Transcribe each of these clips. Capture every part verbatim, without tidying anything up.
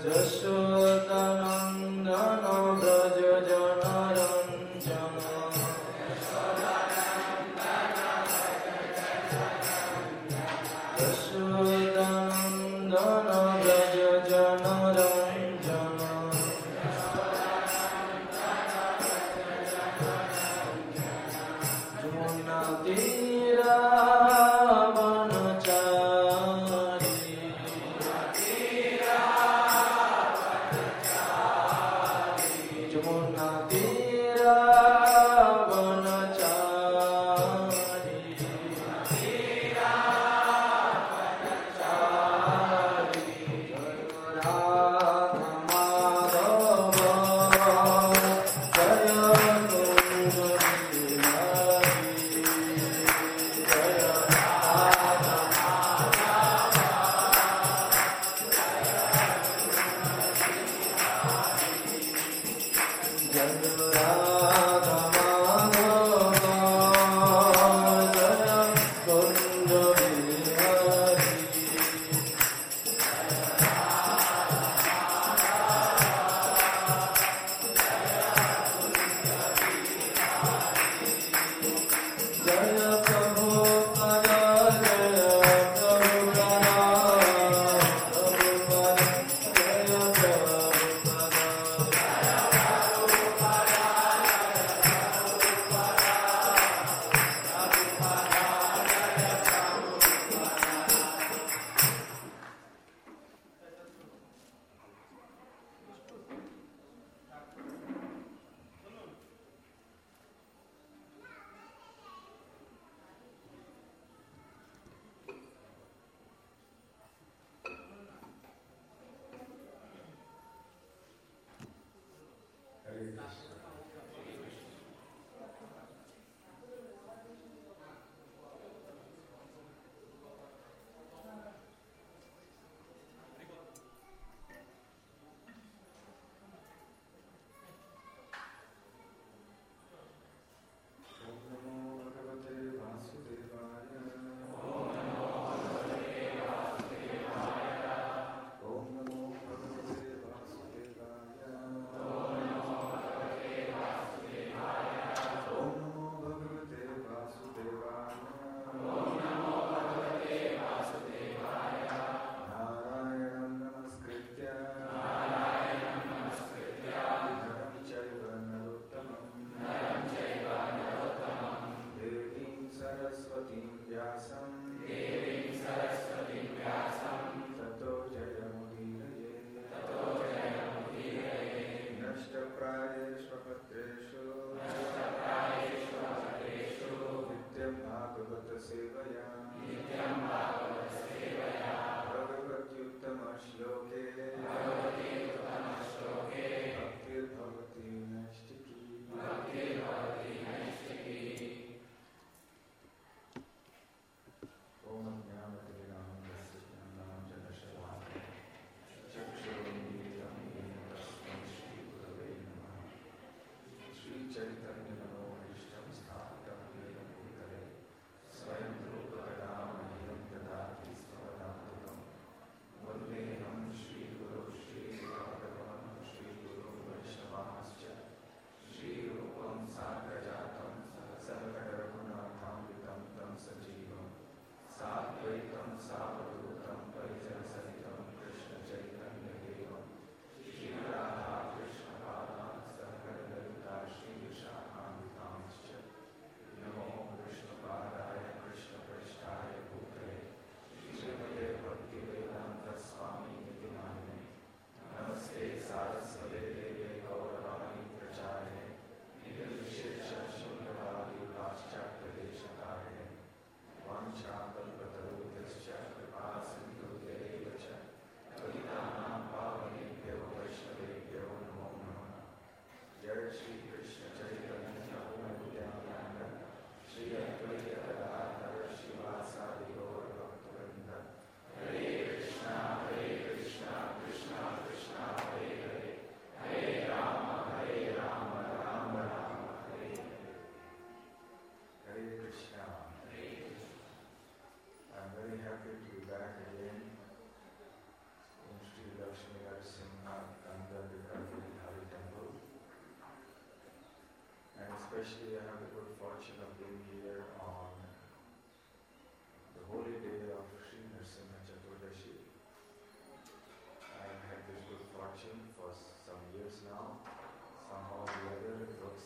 Jumuna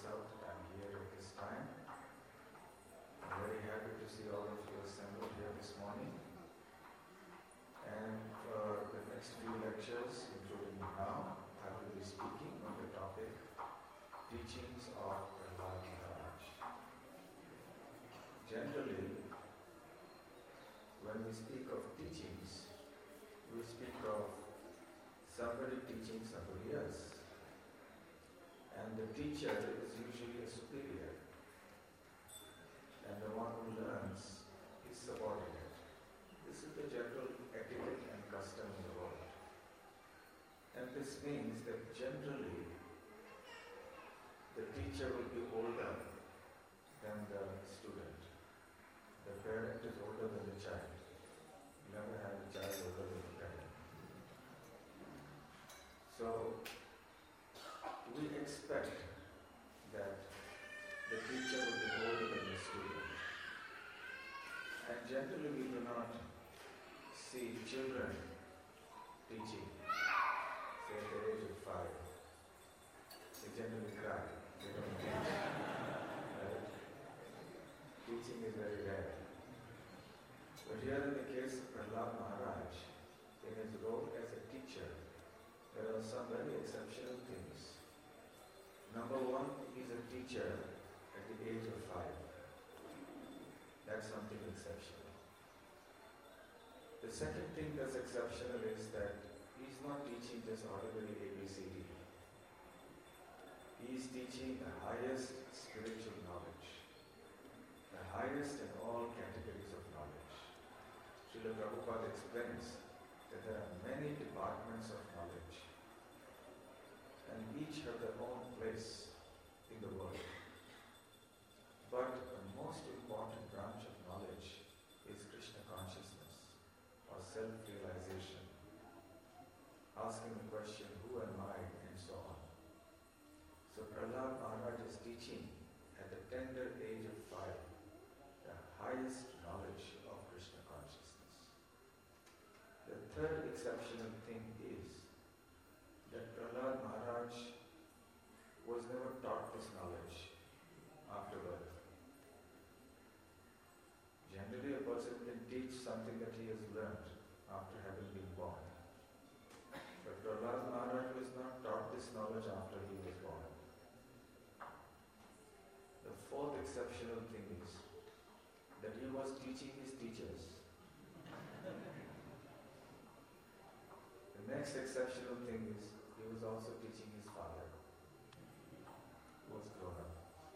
out that I'm here at this time. I'm very happy to see all of you assembled here this morning. And for the next few lectures, including now, I will be speaking on the topic Teachings of Prahlad Maharaj. Generally, when we speak of teachings, we speak of somebody teaching somebody else. And the teacher is usually a superior. And the one who learns is subordinate. This is the general etiquette and custom in the world. And this means that generally the teacher will be older than the student. The parent is older than the child. You never have a child older than the parent. So we expect that the teacher will be older than the student. And generally we do not see children teaching, say at the age of five. They generally cry, they don't teach. Right? Teaching is very rare. But here in the case of Prahlad Maharaj, in his role as a teacher, there are some very exceptional things. Number one, he is a teacher at the age of five. That's something exceptional. The second thing that's exceptional is that he's not teaching just ordinary A B C D. He is teaching the highest spiritual knowledge, the highest in all categories of knowledge. Srila Prabhupada explains that there are many departments of knowledge, and each have their own place in the world. But the most important branch of knowledge is Krishna consciousness or self-realization, asking the question, who am I, and so on. So Prahlad Maharaj is teaching at the tender age of five the highest knowledge of Krishna consciousness. The third exceptional thing is that Prahlad Maharaj was never taught this knowledge after birth. Generally, a person can teach something that he has learned after having been born. But Prahlad Maharaj was not taught this knowledge after he was born. The fourth exceptional thing is that he was teaching his teachers. The next exceptional thing is he was also teaching his father, who was grown up.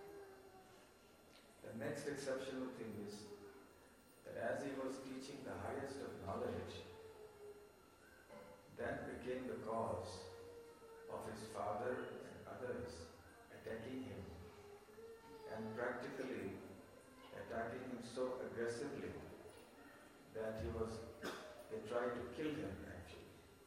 The next exceptional thing is that as he was teaching the highest of knowledge, that became the cause of his father and others attacking him, and practically attacking him so aggressively that he was, they tried to kill him actually.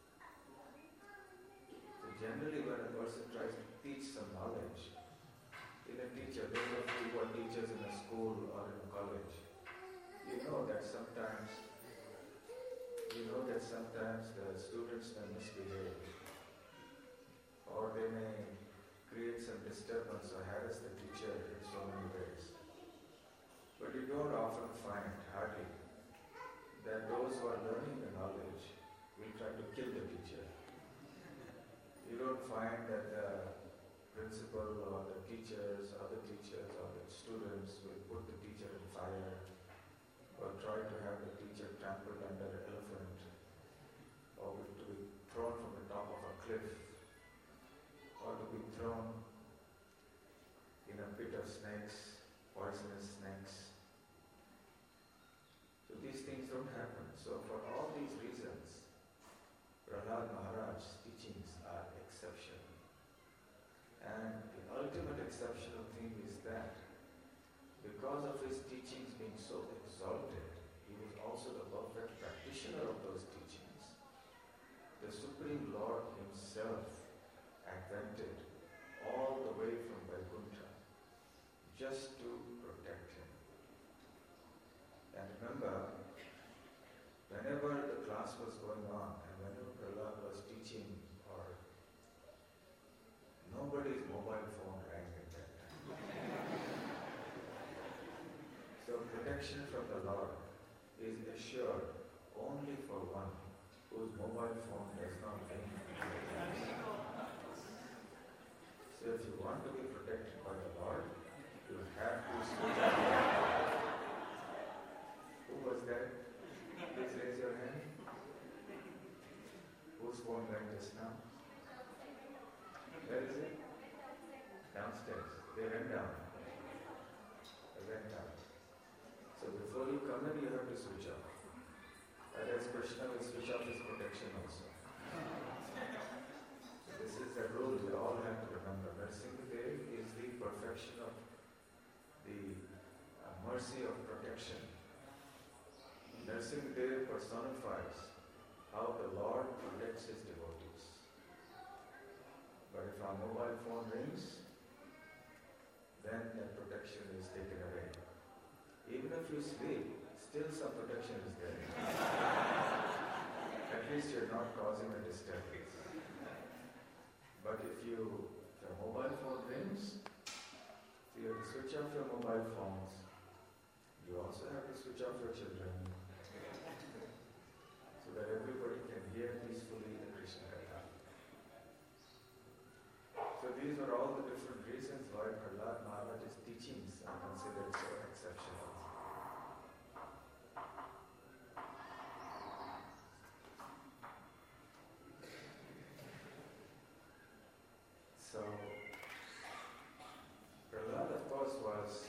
So generally when a person tries to teach some knowledge, in a teacher, those of you who are teachers in a school or in a college, you know that sometimes, you know that sometimes the students may misbehave, or they may create some disturbance or harass the teacher in so many ways. But you don't often find, hardly, that those who are learning the knowledge will try to kill the teacher. You don't find that the principal or the teachers, other teachers or the students will put the teacher in fire, or try to have the teacher trampled under an elephant, or to be thrown from the top of a cliff, or to be thrown in a pit of snakes, poisonous snakes. So these things don't happen. So for all these reasons, Prahlad Maharaj's teachings are exceptional. And the ultimate exceptional thing is that because of his teachings being so exalted, he was also the perfect practitioner of those teachings. The Supreme Lord himself advented all the way from Vaikuntha just to protect him. And remember, whenever the class was going on and whenever Prahlad was teaching, or nobody's mobile phone rang at that time. protection from the Lord is assured only for one whose mobile phone does not ring. So if you want to be protected by the Lord, you have to switch off. Who was that? Please raise your hand. Whose phone rang just now? Where is it? Downstairs. They went down. They went down. So before you come in, you have to switch off. Otherwise, Krishna will switch off his protection also. This is a rule we all have to remember. Nrsimhadev is the perfection of the uh, mercy of protection. Nrsimhadev personifies how the Lord protects his devotees. But if our mobile phone rings, then that protection is taken away. Even if you sleep, still some protection is there. At least you're not causing a disturbance. But if you, if your mobile phone rings, so you have to switch off your mobile phones. You also have to switch off your children, so that everybody can hear peacefully the Krishna Katha. So these are all the different reasons why Prahlad Maharaj's teachings are considered so exceptional. So, Prahlad, of course, was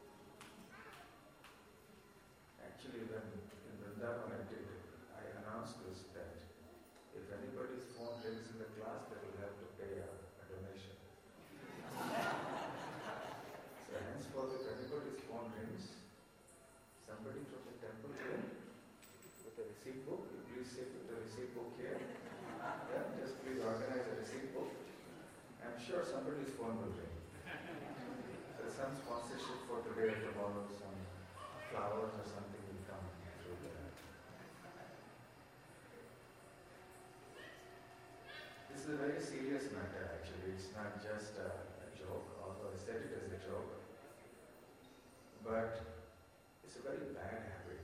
actually when in Vrindavan I did, I announced this that if anybody's phone rings in the class, they will have to pay a, a donation. So henceforth, if anybody's phone rings, somebody from the temple here with a receipt book, you please sit with the receipt book here. Yeah, just please organize a receipt book. I'm sure somebody's phone will ring. There's some sponsorship for today or tomorrow, some flowers or something will come through there. This is a very serious matter actually. It's not just a, a joke, although I said it as a joke. But it's a very bad habit.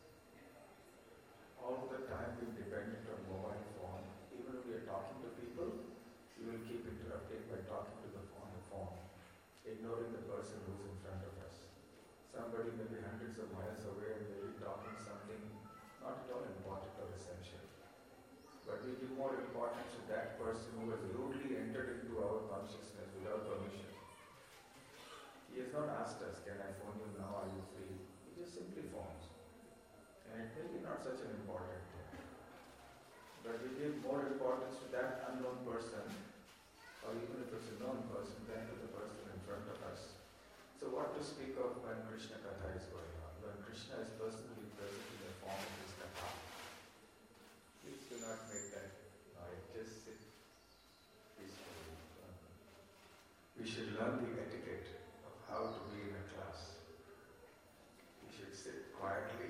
All the time being dependent on mobile phone. Even when we are talking to people, we will keep interrupting by talking to the phone, the phone, ignoring the person who's in front of us. Somebody may be hundreds of miles away and may be talking something not at all important or essential. But we give more importance to that person who has rudely entered into our consciousness without permission. He has not asked us, can I phone you now, are you free? He just simply phones. And it may be not such an important thing. But we give more importance to that unknown person, or even if it's a known person, than to the person in front of us. So what to speak of when Krishna Katha is going on? When Krishna is personally present in the form of his Katha. Please do not make that noise. Just sit peacefully. We should learn the etiquette of how to be in a class. We should sit quietly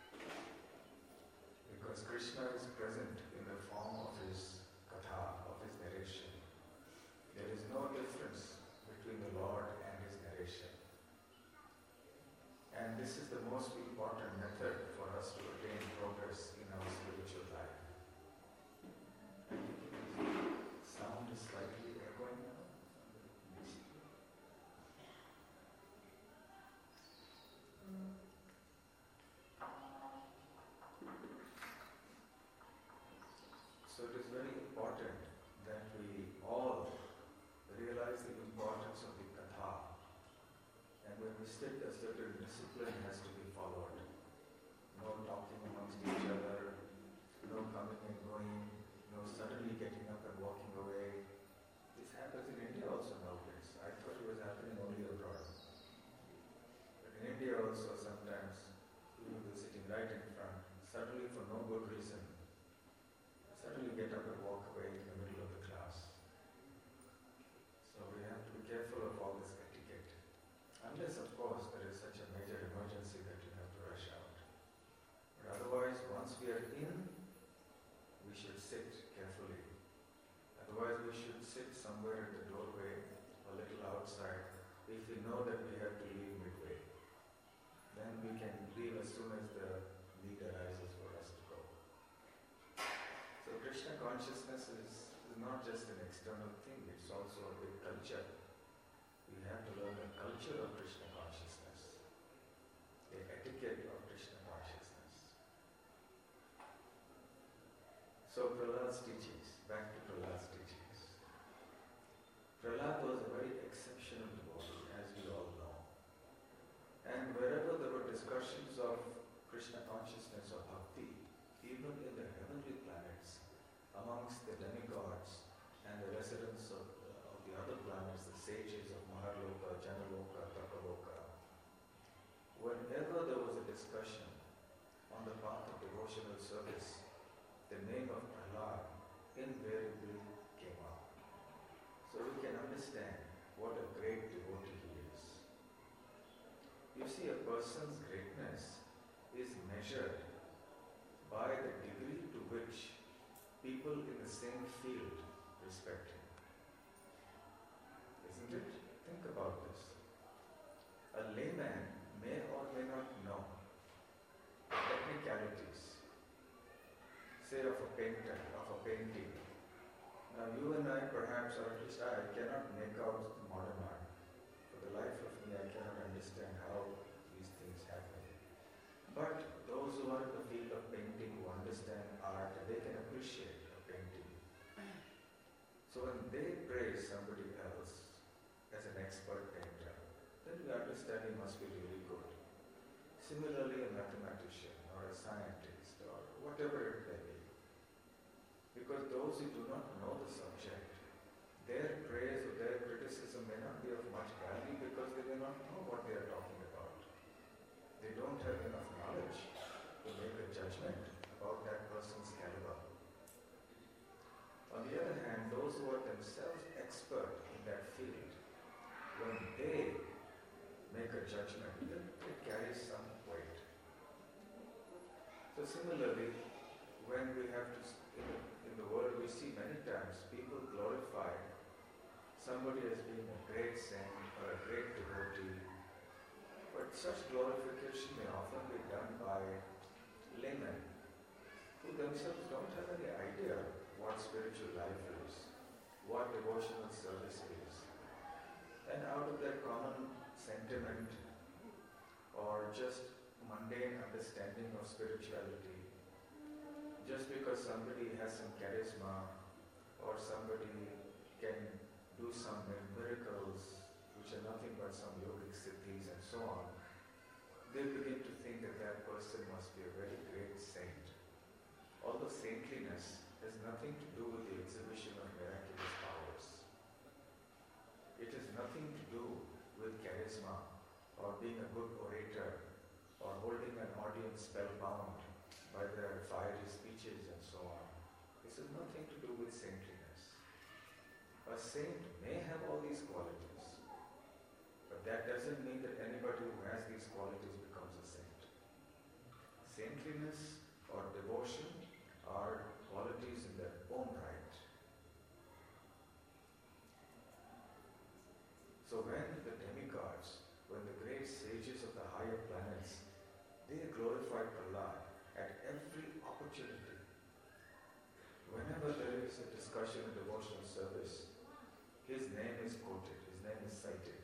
because Krishna is present in the form of his Katha, of his narration. There is no difference between the Lord and his narration. And this is the most important method for us to attain progress in our spiritual life. Sound is slightly echoing now. So it is very important that we all realize the importance of the Katha. And when we sit, a certain discipline has to be followed. No talking amongst each other, no coming and going, no suddenly getting up and walking away. This happens in India also nowadays. I thought it was happening only abroad. But in India also sometimes, people will be sitting right in front, suddenly for no good reason, suddenly get up and walk away in the middle of the class. So we have to be careful of all this etiquette. Unless, of course, there is such a major emergency that you have to rush out. But otherwise, once we are in, we should sit carefully. Otherwise, we should sit somewhere at the doorway, a little outside, if we know that we have to leave midway. then we can leave as soon as the need arises for us to go. So Krishna consciousness is, is not just an external thing, it's also a big culture. We have to learn the culture of Krishna consciousness, the etiquette of Krishna consciousness. So Prahlad's teachings, back to Prahlad's teachings. Prahlad was a very exceptional devotee, as we all know. And wherever there were discussions of Krishna consciousness or bhakti, even in the heavenly planets, amongst the demigods and the residents of, uh, of the other planets, the sages of Maharloka, Janaloka, Tapaloka, whenever there was a discussion on the path of devotional service, the name of Prahlad invariably came up. So we can understand what a great devotee he is. You see, a person's greatness is measured by the degree to which people in the same field respect him. Isn't it? Think about this. A layman may or may not know the technicalities, say of a painter, of a painting. Now you and I perhaps, or at least I, cannot make out modern art. For the life of me, I cannot understand how these things happen. But those who are in the field of painting, who understand art, they can appreciate a painting. So when they praise somebody else as an expert painter, then we understand he must be really good. Similarly, a mathematician or a scientist or whatever it may be. Because those who do not know the subject, their praise or their criticism may not be of much value because they may not know what they are talking about. They don't have enough knowledge to make a judgment about that person's caliber. On the other hand, those who are themselves expert in that field, when they make a judgment, then it carries some weight. So similarly, when we have to, in the, in the world we see many times people glorify somebody as being a great saint or a great devotee, but such glorification may often be done by laymen who themselves don't have any idea what spiritual life is, what devotional service is. And out of their common sentiment or just mundane understanding of spirituality, just because somebody has some charisma or somebody can do some miracles which are nothing but some yogic siddhis and so on, they begin to think that that person must be a very great saint. Although saintliness has nothing to do with the exhibition of miraculous powers. It has nothing to do with charisma or being a good orator or holding an audience spellbound by their fiery speeches and so on. This has nothing to do with saintliness. A saint may have all these qualities, but that doesn't mean that anybody who has these qualities becomes a saint. Saintliness or devotion are qualities in their own right. So when the demigods, when the great sages of the higher planets, they glorify Prahlad at every opportunity. Whenever there is a discussion in devotional service, his name is quoted, his name is cited.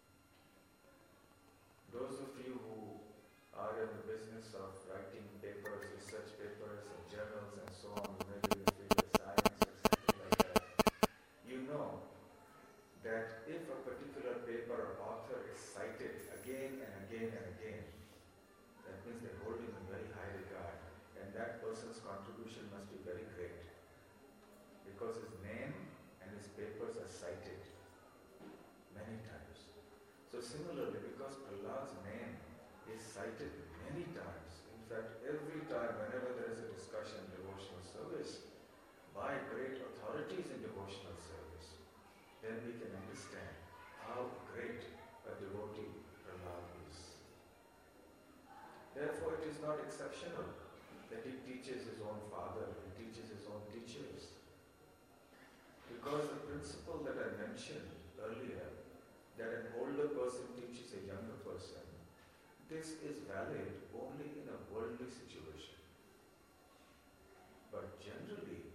Those of you who are in the business of writing papers, research papers and journals and so on, you may be in the field of science or something like that, you know that if a particular paper or author is cited again and again and again, that means they hold him in very high regard, and that person's contribution must be very great, because his name and his papers are cited many times. So similarly, because Prahlad's name is cited many times, in fact every time whenever there is a discussion in devotional service by great authorities in devotional service, then we can understand how great a devotee Prahlad is. Therefore, it is not exceptional that he teaches his own father, he teaches his own teachers. Because the principle that I mentioned earlier, that an older person teaches a younger person, this is valid only in a worldly situation. But generally,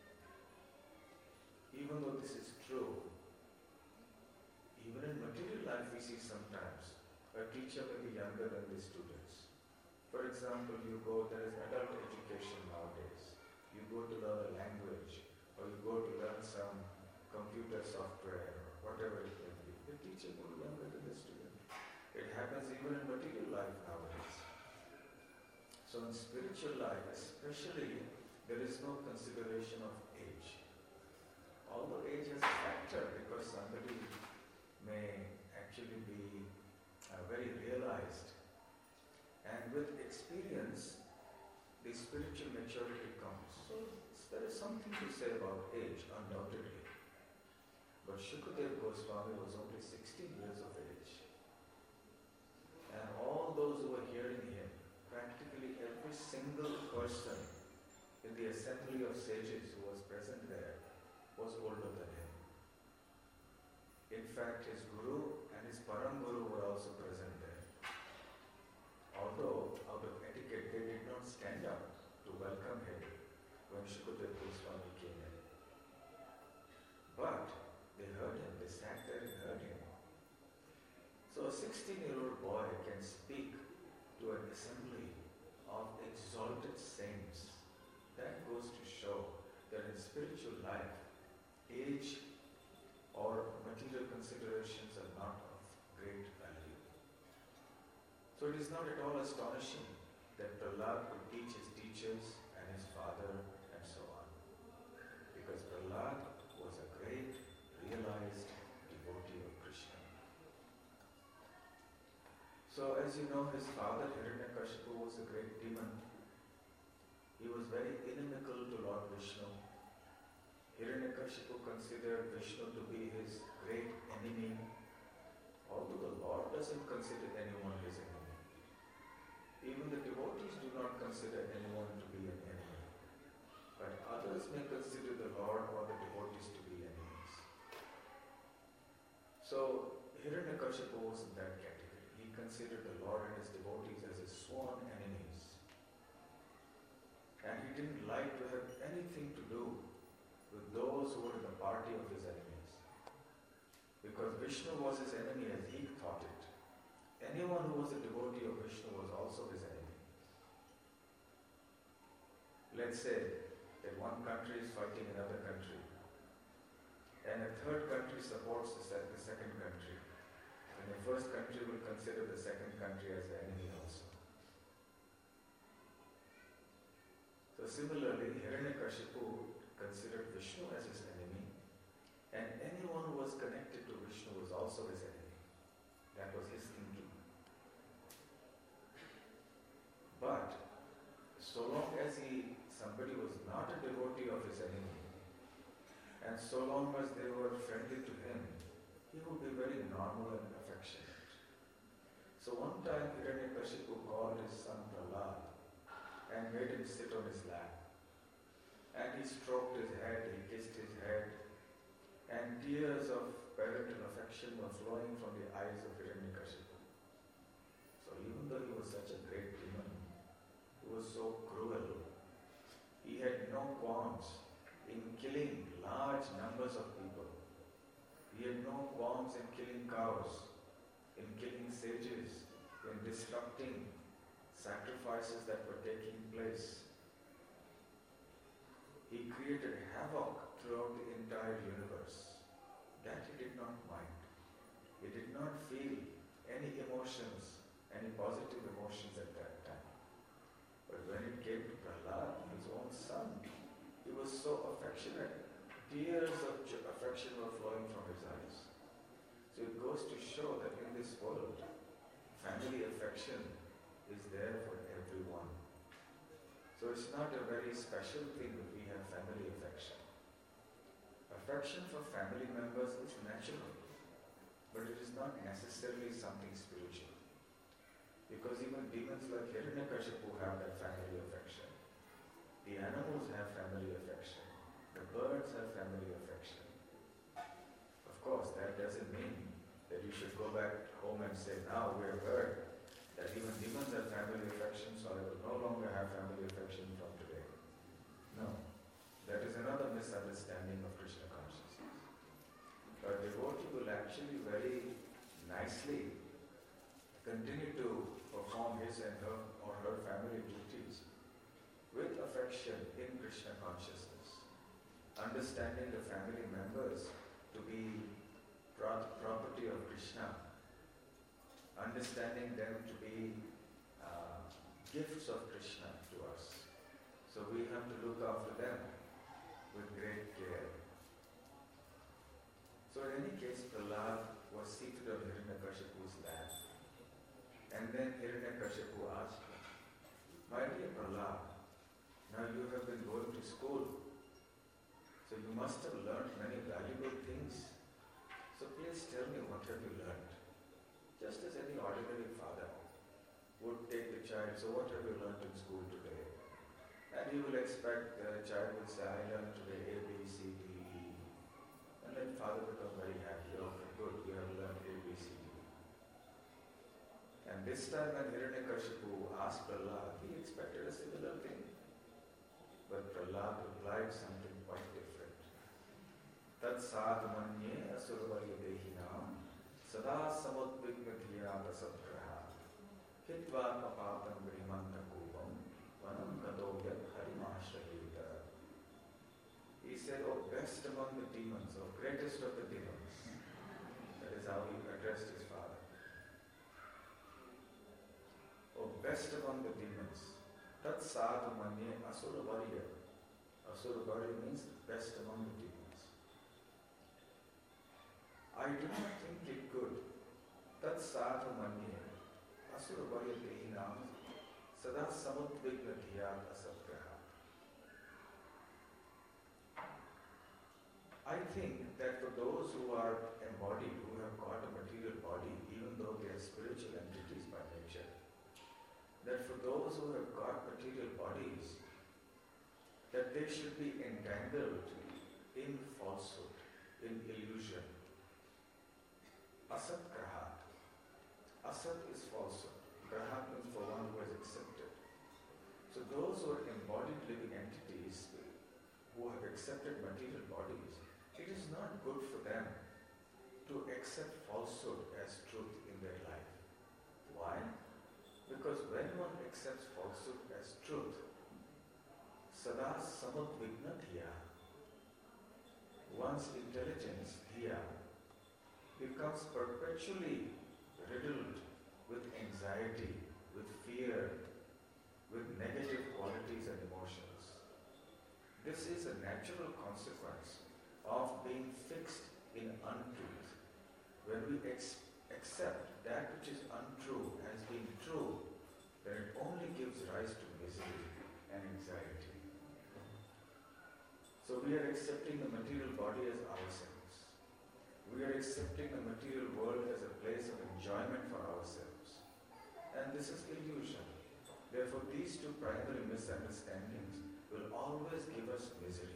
even though this is true, even in material life we see sometimes a teacher may be younger than the students. For example, you go, there is adult education nowadays. You go to learn a language, or you go to learn some computer software, or whatever it may be. The teacher will be younger than the student. It happens even in material life nowadays. So in spiritual life especially, there is no consideration of age. Although age has a factor because somebody may actually be uh, very realized. And with experience, the spiritual maturity comes. So there is something to say about age, undoubtedly. But Shukadeva Goswami was only sixteen years of age. And all those who were hearing him, practically every single person in the assembly of sages who was present there was older than him. In fact, his guru and his param guru were also present there. Although, out of etiquette, they did not stand up to welcome him when Shukadeva Goswami came in. But they heard him, they sat there and heard him. So a sixteen-year-old boy can speak to an assembly of exalted saints. That goes to show that in spiritual life, age or material considerations are not of great value. So it is not at all astonishing that Prahlad could teach his teachers and his father and so on. Because Prahlad was a great, realized devotee of Krishna. So as you know, his father Hiranyakashipu was a great demon. He was very inimical to Lord Vishnu. Hiranyakashipu considered Vishnu to be his great enemy, although the Lord doesn't consider anyone his enemy. Even the devotees do not consider anyone to be an enemy. But others may consider the Lord or the devotees to be enemies. So Hiranyakashipu was in that category. He considered the Lord and his devotees as his sworn enemies. And he didn't like to have anything to do with those who were in the party of his enemies. Because Vishnu was his enemy as he thought it. Anyone who was a devotee of Vishnu was also his enemy. Let's say that one country is fighting another country, and a third country supports the, se- the second country, and the first country will consider the second country as the enemy also. So similarly, Hiranyakashipu considered Vishnu as his enemy, and anyone who was connected to Vishnu was also his enemy. That was his thinking. But so long as he, somebody was not a devotee of his enemy, and so long as they were friendly to him, he would be very normal and affectionate. So one time Hiranyakashipu called his son Prahlad and made him sit on his lap. And he stroked his head, he kissed his head, and tears of parental affection were flowing from the eyes of Hiranyakashipu. So even though he was such a great demon, he was so cruel, he had no qualms in killing large numbers of people. He had no qualms in killing cows, in killing sages, in disrupting sacrifices that were taking place. He created havoc throughout the entire universe. That he did not mind. He did not feel any emotions, any positive emotions at that time. But when it came to Prahlad, his own son, he was so affectionate. Tears of affection were flowing from his eyes. So it goes to show that in this world, family affection is there for everyone. So it's not a very special thing that we have family affection. Affection for family members is natural, but it is not necessarily something spiritual. Because even demons like Hiranyakashipu have that family affection. The animals have family affection. The birds have family affection. Of course, that doesn't mean that you should go back home and say, now we have heard that even demons have family affection, so I will no longer have family affection from today. No, that is another misunderstanding of Krishna consciousness. A devotee will actually very nicely continue to perform his and her or her family duties with affection in Krishna consciousness, understanding the family members to be pro- property of Krishna, understanding them to be uh, gifts of Krishna to us. So we have to look after them with great care. So in any case, Prahlad was seated on Hiranyakashipu's lap. And then Hiranyakashipu asked him, "My dear Prahlad, now you have been going to school, so you must have learned many valuable things. So please tell me, what have you learned?" Just as any ordinary father would take the child, "So what have you learned in school today?" And he will expect the child will say, "I learned today A, B, C, D, E." And then father becomes very happy. "Okay, good, you have learned A, B, C, D." And this time when Hiranyakashipu asked Prahlad, he expected a similar thing. But Prahlad replied something quite different. Tat sadmanye asurvarya dehinam sada samudvigna dhiyata sadgraha hitva papapam grimanta kupam vanam kadoya harimashahita. He said, "Oh, best among the demons, or greatest of the demons." That is how he addressed his father. "Oh, best among the demons, tat sadhu manye asura varya." Asura varya means best among the demons. "I do not think it good. Tat sadhu manye asura varya dehinam sada samudvigna dhiyat asabgraha." I think that for those who are embodied, who have got a material body, even though they are spiritual entities by nature, that for those who have got material bodies, that they should be entangled in falsehood, in illusion. Asat grahat. Asat is falsehood. Grahat means for one who has accepted. So those who are embodied living entities, who have accepted material bodies, it is not good for them to accept falsehood as truth in their life. Why? Because when one accepts falsehood as truth, sada samudvigna dhiya, one's intelligence, dhiya, becomes perpetually riddled with anxiety, with fear, with negative qualities and emotions. This is a natural consequence of being fixed in untruth. When we ex- accept that which is untrue as being true, then it only gives rise to misery and anxiety. So we are accepting the material body as ourselves. We are accepting the material world as a place of enjoyment for ourselves. And this is illusion. Therefore, these two primary misunderstandings will always give us misery.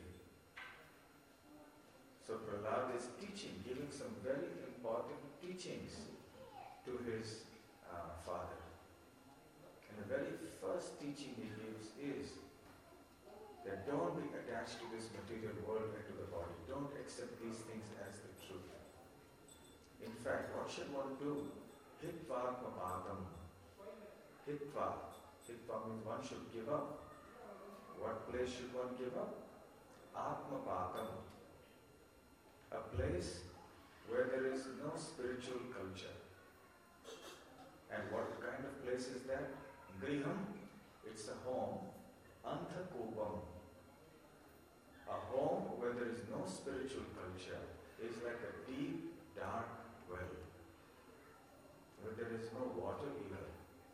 So Prahlad is teaching, giving some very important teachings to his uh, father. And the very first teaching he gives is that don't be attached to this material world and to the body. Don't accept these things as the truth. In fact, what should one do? Hitva papadam. Hitva. Hitva means one should give up. What place should one give up? Atmapakam. A place where there is no spiritual culture. And what kind of place is that? Griham, it's a home. Anthakupam, a home where there is no spiritual culture, is like a deep, dark well, where there is no water either.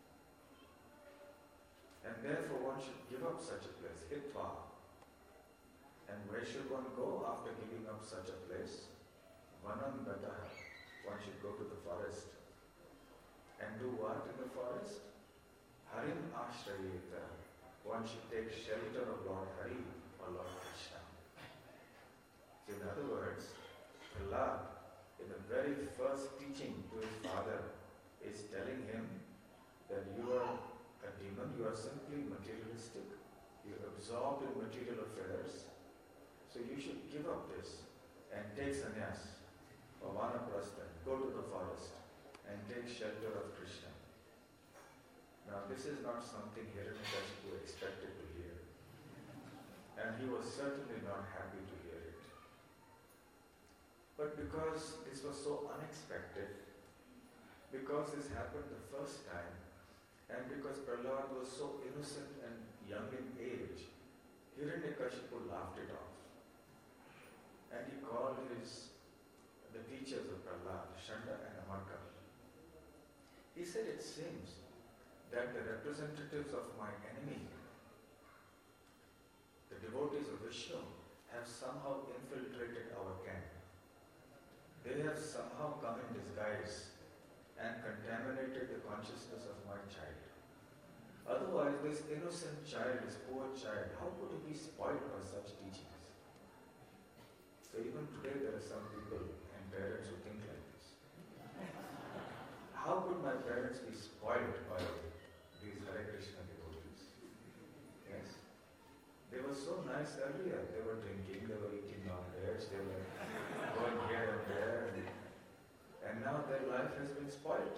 And therefore one should give up such a place, hitva. And where should one go after giving up such a place? Vanam gataha. One should go to the forest. And do what in the forest? Harim ashrayeta. One should take shelter of Lord Hari or Lord Krishna. So in other words, Prahlad, in the very first teaching to his father, is telling him that you are a demon, you are simply materialistic, you're absorbed in material affairs, so you should give up this and take sannyas or vanaprastha, go to the forest and take shelter of Krishna. Now this is not something Hiranyakashipu expected to hear, and he was certainly not happy to hear it. But because this was so unexpected, because this happened the first time, and because Prahlad was so innocent and young in age, Hiranyakashipu laughed it off. And he called his, the teachers of Prahlad, Shanda and Amarka. He said, it seems that the representatives of my enemy, the devotees of Vishnu, have somehow infiltrated our camp. They have somehow come in disguise and contaminated the consciousness of my child. Otherwise, this innocent child, this poor child, how could he be spoiled by such teachings? So even today there are some people and parents who think like this. How could my parents be spoiled by these Hare Krishna devotees? Yes. They were so nice earlier. They were drinking, they were eating non-veg, they were going here and there. And, and now their life has been spoiled.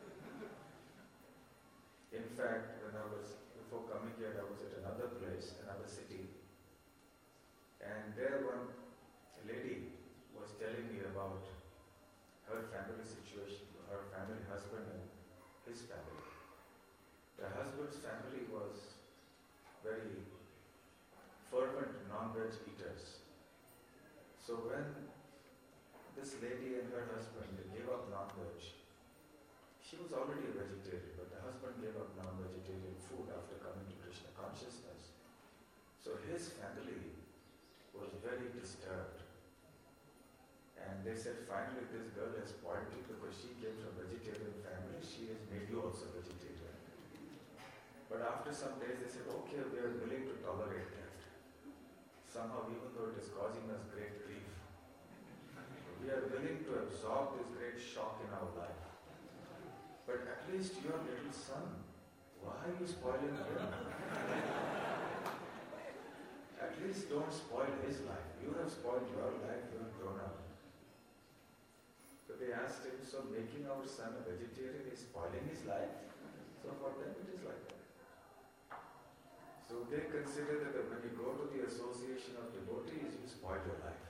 In fact, when I was, before coming here, I was at another place, another city. And there one lady was telling me about her family situation, her family husband and his family. The husband's family was very fervent non-veg eaters. So when this lady and her husband gave up non-veg, she was already a vegetarian, but the husband gave up non-vegetarian food after coming to Krishna consciousness. So his family was very disturbed. And they said, finally this girl has spoiled you because she came from a vegetarian family, she has made you also vegetarian. But after some days they said, okay, we are willing to tolerate that. Somehow, even though it is causing us great grief, we are willing to absorb this great shock in our life. But at least your little son, why are you spoiling him? At least don't spoil his life. You have spoiled your life, you have grown up. So they asked him, so making our son a vegetarian is spoiling his life? So for them it is like that. So they consider that when you go to the association of devotees, you spoil your life.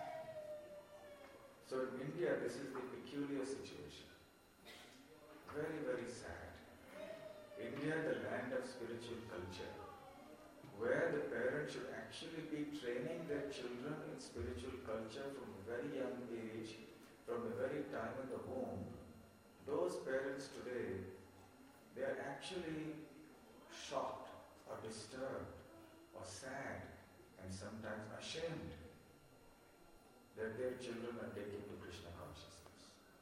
So in India, this is the peculiar situation. Very, very sad. India, the land of spiritual culture, where the parents should actually be training their children in spiritual culture from a very young age, from the very time in the womb. Those parents today, they are actually shocked or disturbed or sad and sometimes ashamed that their children are taken to Krishna consciousness.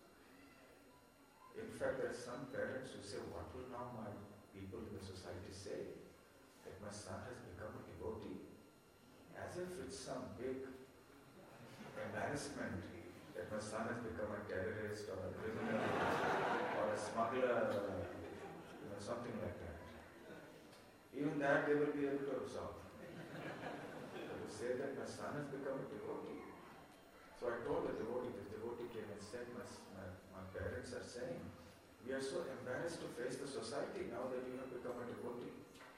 In fact, there are some parents who say, what will now my people in the society say? That my son has become a devotee? As if it's some big embarrassment that my son has become a terrorist or a criminal or a smuggler, you know, something like that. Even that they will be able to absorb. They will say that my son has become a devotee. So I told the devotee, this devotee came and said, my, my, my parents are saying, we are so embarrassed to face the society now that you have become a devotee.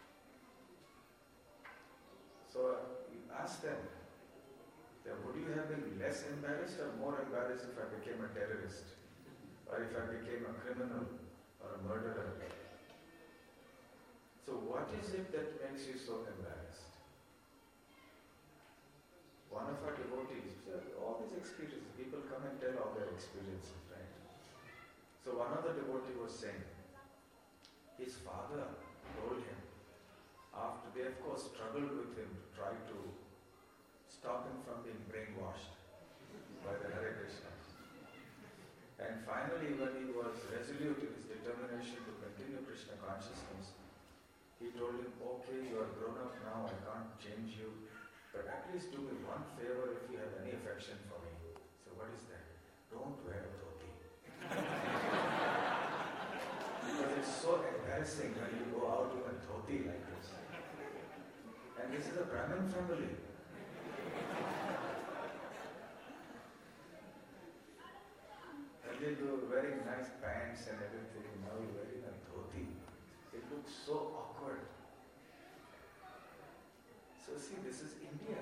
So you ask them, would you have been less embarrassed or more embarrassed if I became a terrorist? Or if I became a criminal or a murderer? So what is it that makes you so embarrassed? One of our devotees, all these experiences, people come and tell all their experiences, right? So one of the devotee was saying, his father told him, after they of course struggled with him to try to stop him from being brainwashed by the Hare Krishna. And finally, when he was resolute in his determination to continue Krishna consciousness, he told him, okay, you are grown up now, I can't change you, but at least do me one favor if you have any affection for me. So what is that? Don't wear a dhoti. Because it's so embarrassing embarrassing when you go out in a dhoti like this. And this is a Brahmin family. Earlier you were wearing nice pants and everything, now you're wearing a dhoti. It looks so awkward. So see, this is India.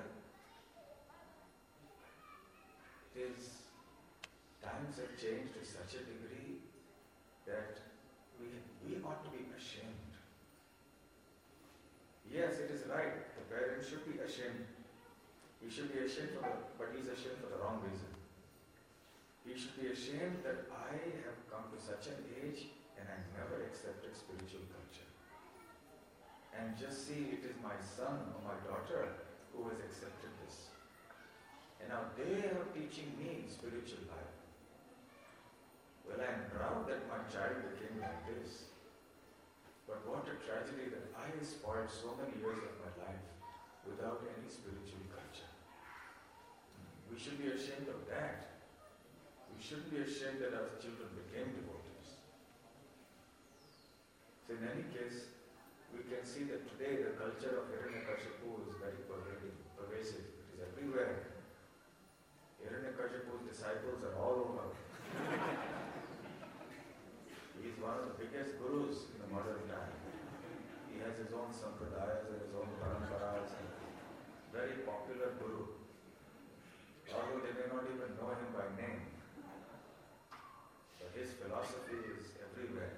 There's, times have changed to such a degree that we, we ought to be ashamed. Yes, it is right. The parent should be ashamed. He should be ashamed for the, but he's ashamed for the wrong reason. He should be ashamed that I have come to such an age and I never accepted spiritual culture. And just see, it is my son or my daughter who has accepted this. And now they are teaching me spiritual life. Well, I am proud that my child became like this. But what a tragedy that I spoiled so many years of my life without any spiritual culture. We should be ashamed of that. We shouldn't be ashamed that our children became devotees. So in any case, we can see that today the culture of Hiranyakashipu is very pervading, pervasive. It is everywhere. Hiranyakashipu's disciples are all over. He is one of the biggest gurus in the modern time. He has his own sampradayas and his own paramparas. Very popular guru. Although they may not even know him by name. But his philosophy is everywhere.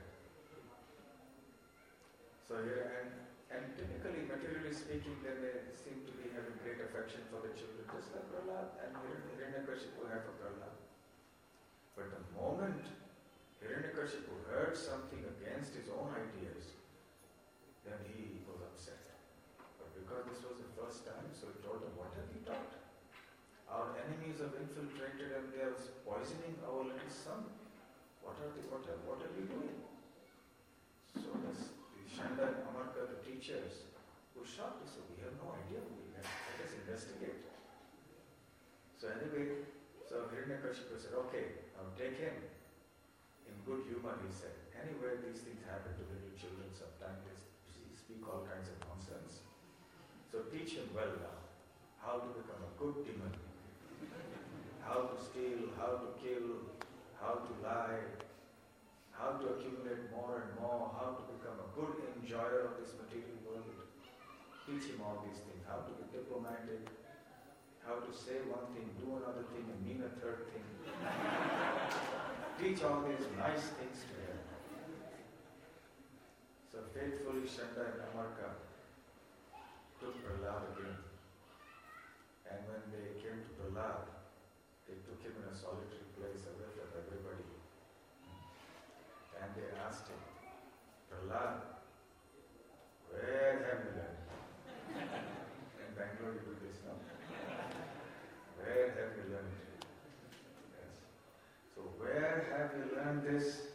So here, and, and typically, materially speaking, they may seem to be having great affection for the children, just like Prahlad and Hiranyakashipu have for Prahlad. But the moment Hiranyakashipu heard something against his own ideas, then he was upset. But because this was the first time, so he told him, what have you taught? Our enemies have infiltrated and they are poisoning our little son. What are, they, what are, what are you doing? So this, the Shanda and Amarka, the teachers, were shocked. They said, we have no idea. We have, let us investigate. So anyway, so Hiranyakashipu said, okay, now take him. In good humor, he said, anyway, these things happen to little children. Sometimes they speak all kinds of nonsense. So teach him well now how to become a good demon, how to steal, how to kill, how to lie, how to accumulate more and more, how to become a good enjoyer of this material world. Teach him all these things, how to be diplomatic, how to say one thing, do another thing, and mean a third thing. Teach all these nice things to him. So faithfully Shanda and Amarka took Prahlad again. And when they came to Prahlad, they took him in a solitary place away from everybody. And they asked him, Prahlad, where have you learned? In Bangalore you do this now. Where have you learned? Yes. So where have you learned this?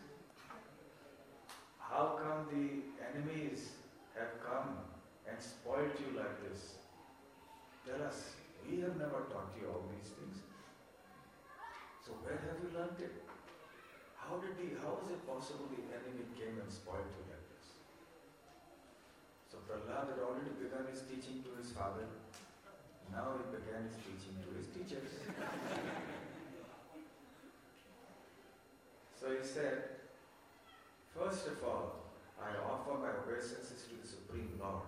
How come the enemies have come and spoiled you like this? Tell us. We have never taught you all these things. So where have you learned it? How did he, how is it possible the enemy came and spoiled you like this? So Prahlad had already begun his teaching to his father. Now he began his teaching to his teachers. So he said, first of all, I offer my obeisances to the Supreme Lord,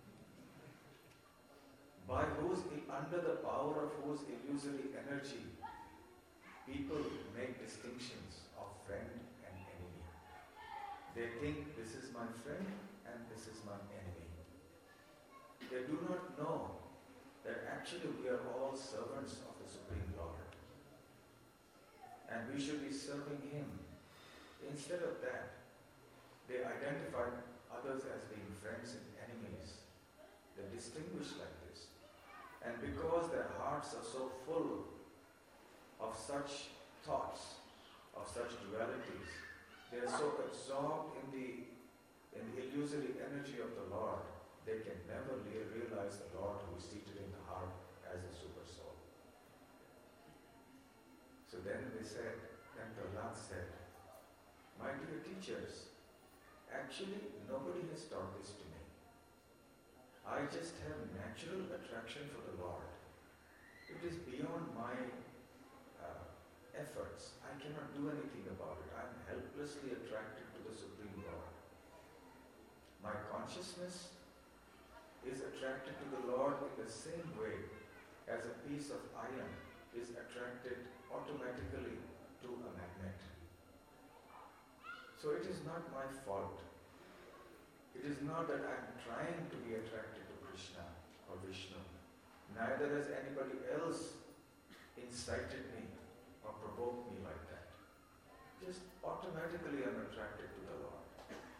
by whose, under the power of whose illusory energy, people make distinctions of friend and enemy. They think this is my friend and this is my enemy. They do not know that actually we are all servants of the Supreme Lord. And we should be serving Him. Instead of that, they identify others as being friends and enemies. They distinguish like this. And because their hearts are so full of such thoughts, of such dualities, they are so absorbed in the, in the illusory energy of the Lord, they can never le- realize the Lord who is seated in the heart as a super soul. So then they said, then Prahlad said, my dear teachers, actually nobody has taught this to me. I just have natural attraction for the Lord. It is beyond my uh, efforts. I cannot do anything about it. I am helplessly attracted to the Supreme Lord. My consciousness is attracted to the Lord in the same way as a piece of iron is attracted automatically to a magnet. So it is not my fault. It is not that I am trying to be attracted to Krishna or Vishnu. Neither has anybody else incited me or provoked me like that. Just automatically I am attracted to the Lord.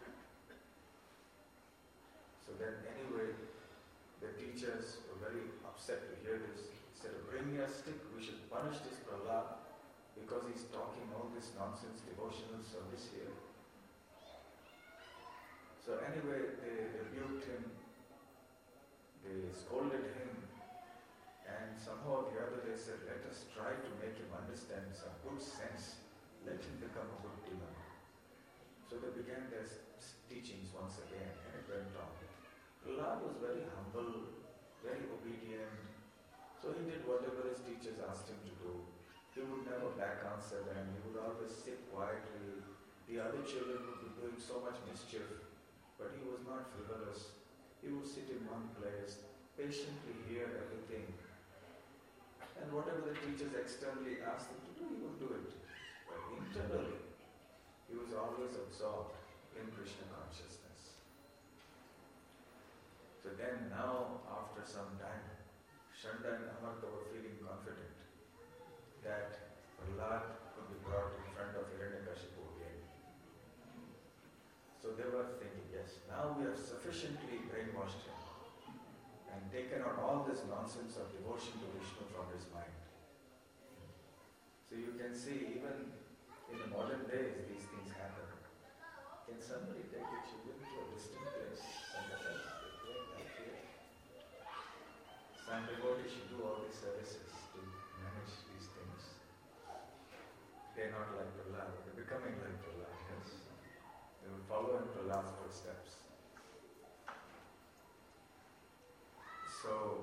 So then anyway, the teachers were very upset to hear this. He said, bring me a stick, we should punish this Prahlad because he's talking all this nonsense devotional service here. So anyway, they rebuked him, they scolded him, and somehow or the other they said, let us try to make him understand some good sense. Let him become a good demon. So they began their teachings once again, and it went on. Prahlad was very humble, very obedient. So he did whatever his teachers asked him to do. He would never back answer them. He would always sit quietly. The other children would be doing so much mischief, but he was not frivolous. He would sit in one place, patiently hear everything. And whatever the teachers externally asked him to do, he would do it. But internally, he was always absorbed in Krishna consciousness. So then now, after some time, Shanda and Amarta were feeling confident that Prahlad could be brought in front of Hiranyakashipu again. So they were thinking, yes, now we have sufficiently brainwashed him and taken out all this nonsense of devotion to Vishnu from his mind. So you can see, even in the modern days, these things happen. Can somebody take the children to a distant place? Somewhere else? Some devotees should do all these services to manage these things. They're not like Prahlad, they're becoming like Prahlad, yes. They will follow in Prahlad's footsteps. So,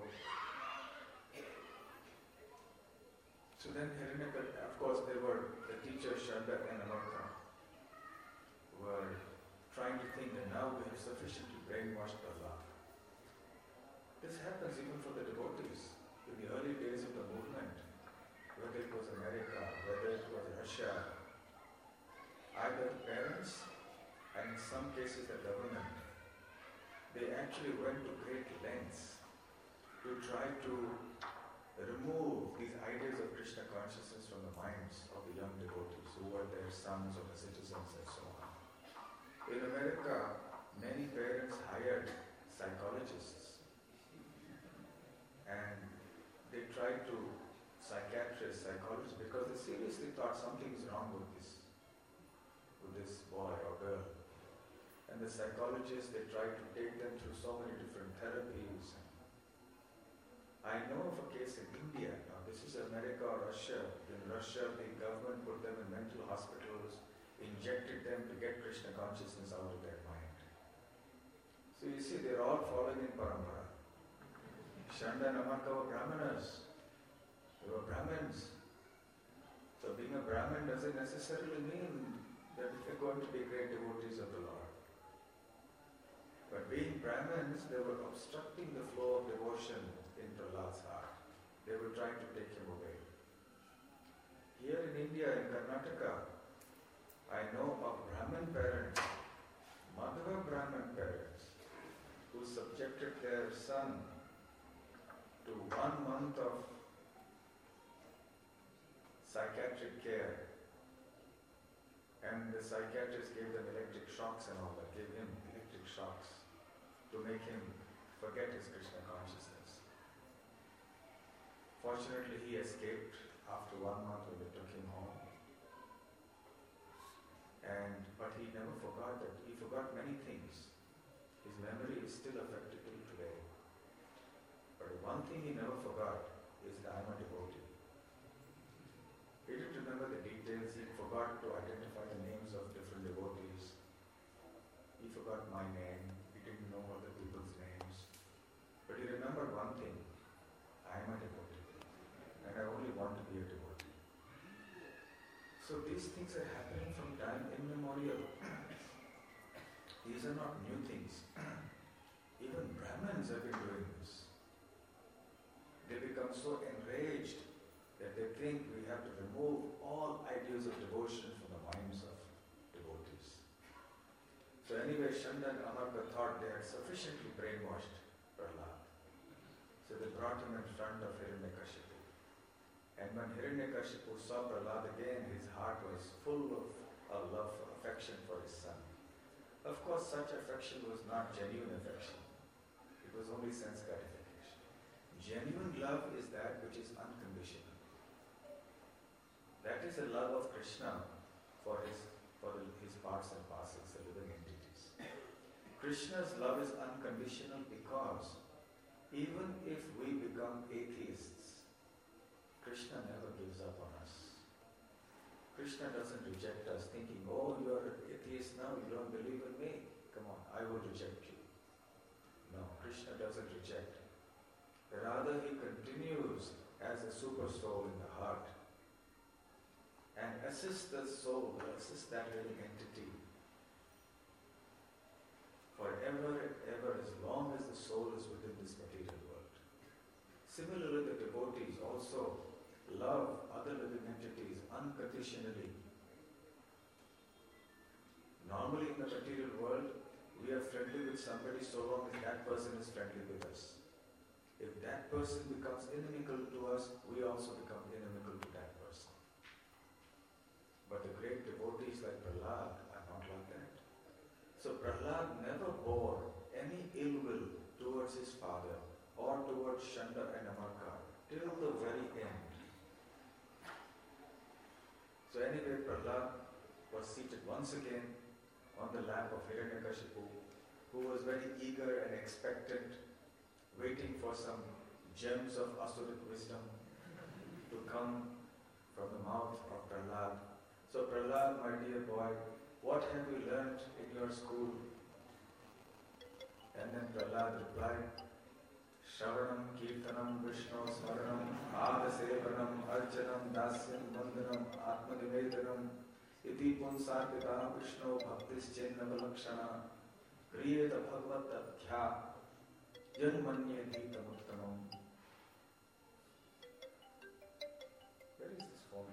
so then Hiranyakashipu, of course, they were the teachers Shanda and Amarta were trying to think that now we have sufficiently brainwashed Prahlad. This happens even for the devotees. In the early days of the movement, whether it was America, whether it was Russia, either the parents and in some cases the government, they actually went to great lengths to try to remove these ideas of Krishna consciousness from the minds of the young devotees who were their sons or the citizens and so on. In America, many parents hired psychologists and they tried to psychiatrists, psychologists, because they seriously thought something is wrong with this, with this boy or girl. And the psychologists, they tried to take them through so many different therapies. I know of a case in India. Now this is America or Russia. In Russia, the government put them in mental hospitals, injected them to get Krishna consciousness out of their mind. So you see, they're all following in parampara. Shanda and Amarta were Brahmanas. They were Brahmins. So being a Brahmin doesn't necessarily mean that they're going to be great devotees of the Lord. But being Brahmins, they were obstructing the flow of devotion in Prahlad's heart. They were trying to take him away. Here in India, in Karnataka, I know of Brahmin parents, Madhava Brahmin parents, who subjected their son to one month of psychiatric care, and the psychiatrist gave them electric shocks and all that, gave him electric shocks to make him forget his Krishna consciousness. Fortunately, he escaped after one month when they took him home. And but he never forgot that. He forgot many things. His memory is still affected till today. But one thing he never forgot is that I am a devotee. He didn't remember the details. He forgot to identify the names of different devotees. He forgot So these things are happening from time immemorial. These are not new things. Even Brahmins have been doing this. They become so enraged that they think we have to remove all ideas of devotion from the minds of devotees. So anyway, Shanda and Amarka thought they had sufficiently brainwashed Prahlad. So they brought him in front of Hiranyakashipu. And when Hiranyakashipu saw Prahlad again, his heart was full of a love, affection for his son. Of course, such affection was not genuine affection. It was only sense gratification. Genuine love is that which is unconditional. That is the love of Krishna for his for the, his parts and parcels, the living entities. Krishna's love is unconditional because even if we become atheists, Krishna never gives up on us. Krishna doesn't reject us thinking, oh, you are an atheist now, you don't believe in me. Come on, I will reject you. No, Krishna doesn't reject. Rather, he continues as a super soul in the heart and assists the soul, assists that living entity forever and ever as long as the soul is within this material world. Similarly, the devotees also love other living entities unconditionally. Normally in the material world, we are friendly with somebody so long as that person is friendly with us. If that person becomes inimical to us, we also become inimical to that person. But the great devotees like Prahlad are not like that. So Prahlad never bore any ill will towards his father or towards Shanda and Amarka till the very end. So anyway, Prahlad was seated once again on the lap of Hiranyakashipu, who was very eager and expectant, waiting for some gems of Asuric wisdom to come from the mouth of Prahlad. So Prahlad, my dear boy, what have you learnt in your school? And then Prahlad replied, Shravanam, Kirtanam, Vishnu, Smaranam, Adasevanam, Arjanam, Dasyam, Vandanam, Atmanivedanam, Iti Punsarpita, Vishnu, Bhaktis Chennavalakshana, Kriyeta Bhagavat Adhya, Janmanye Dhitamuttamam. Where is this form?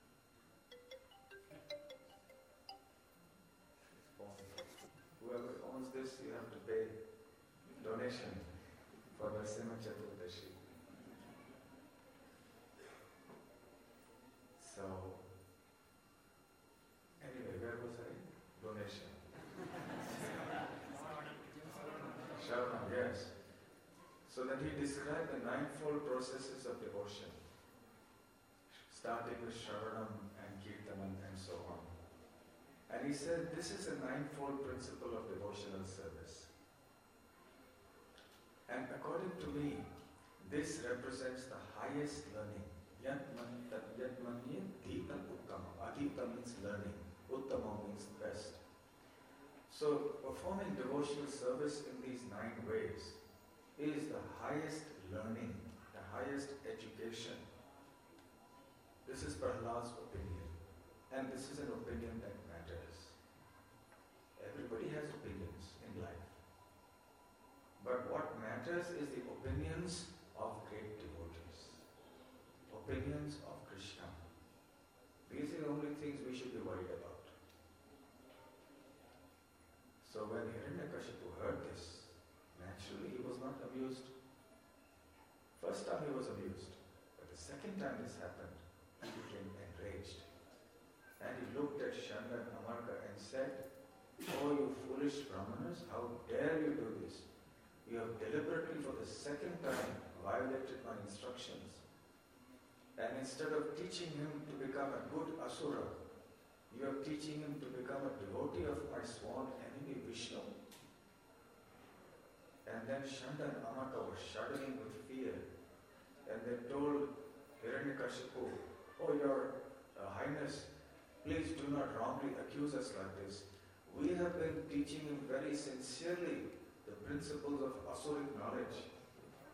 This form. Whoever owns this, you have to pay donation for Narsima Chaturdashi. So, anyway, where was I? Donation. Shravanam, yes. So then he described the ninefold processes of devotion, starting with Shravanam and Kirtanam and so on. And he said this is a ninefold principle of devotional service. And according to me, this represents the highest learning. Yatmanye Dhitam Uttamam. Adhita means learning. Uttamam means best. So performing devotional service in these nine ways is the highest learning, the highest education. This is Prahlad's opinion. And this is an opinion that matters. Everybody has opinions in life. But what matters is the opinions of great devotees. Opinions of Krishna. These are the only things we should be worried about. So when Hiranyakashipu heard this, naturally he was not amused. First time he was amused. But the second time this happened, he became enraged. And he looked at Shanda and Amarka and said, oh, you foolish Brahmanas, how dare you do this? You have deliberately for the second time violated my instructions. And instead of teaching him to become a good asura, you are teaching him to become a devotee of my sworn enemy Vishnu. And then Shanda and Amarka were shuddering with fear. And they told Hiranyakashipu, oh, your uh, Highness, please do not wrongly accuse us like this. We have been teaching him very sincerely the principles of Asuric knowledge.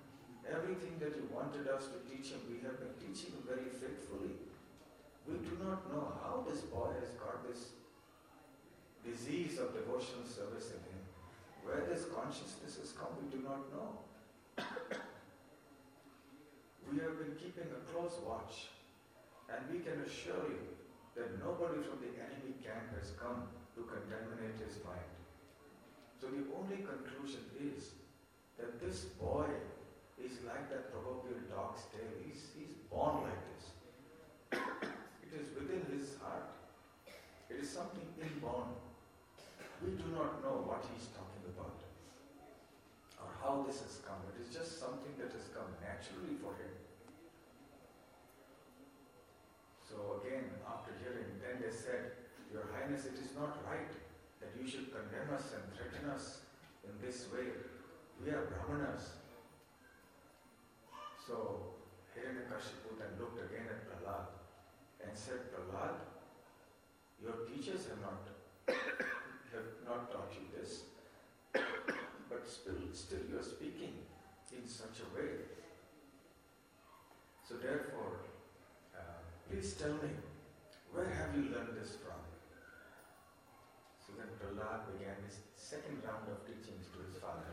Everything that you wanted us to teach him, we have been teaching him very faithfully. We do not not know how this boy has got this disease of devotional service in him. Where this consciousness has come, we do not know. We have been keeping a close watch, and we can assure you that nobody from the enemy camp has come to contaminate his mind. So the only conclusion is that this boy is like that proverbial dog's tail. He's, he's born like this. It is within his heart. It is something inborn. We do not know what he's talking about or how this has come. It is just something that has come naturally for him. So again, after hearing, then they said, Your Highness, it is not right that you should condemn us and threaten us in this way. We are Brahmanas. So Hiranyakashipu then looked again at Prahlad and said, Prahlad, your teachers have not have not taught you this, but still, still you are speaking in such a way. So therefore, uh, please tell me, where have you learned this from? So then Prahlad began his second round of teachings to his father.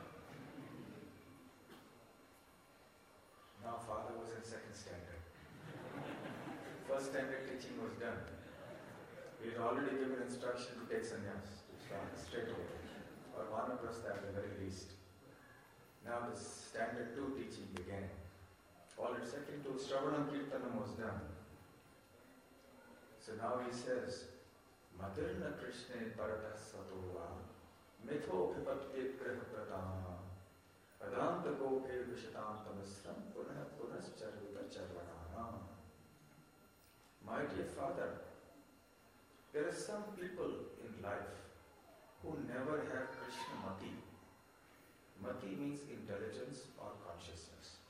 Now father was in second standard. First standard teaching was done. He had already given instruction to take sannyas, to start straight away, or vanaprastha at the very least. Now the standard two teaching began. Already second two, Shravanam Kirtanam was done. So now he says, Madirna Krishne Paratas Satova Mitho Pipatye Griha Pradana Adanta Gophe Vishatanta Misram Punah Punas Charvita Charvanana. My dear father, there are some people in life who never have Krishna Mati. Mati means intelligence or consciousness.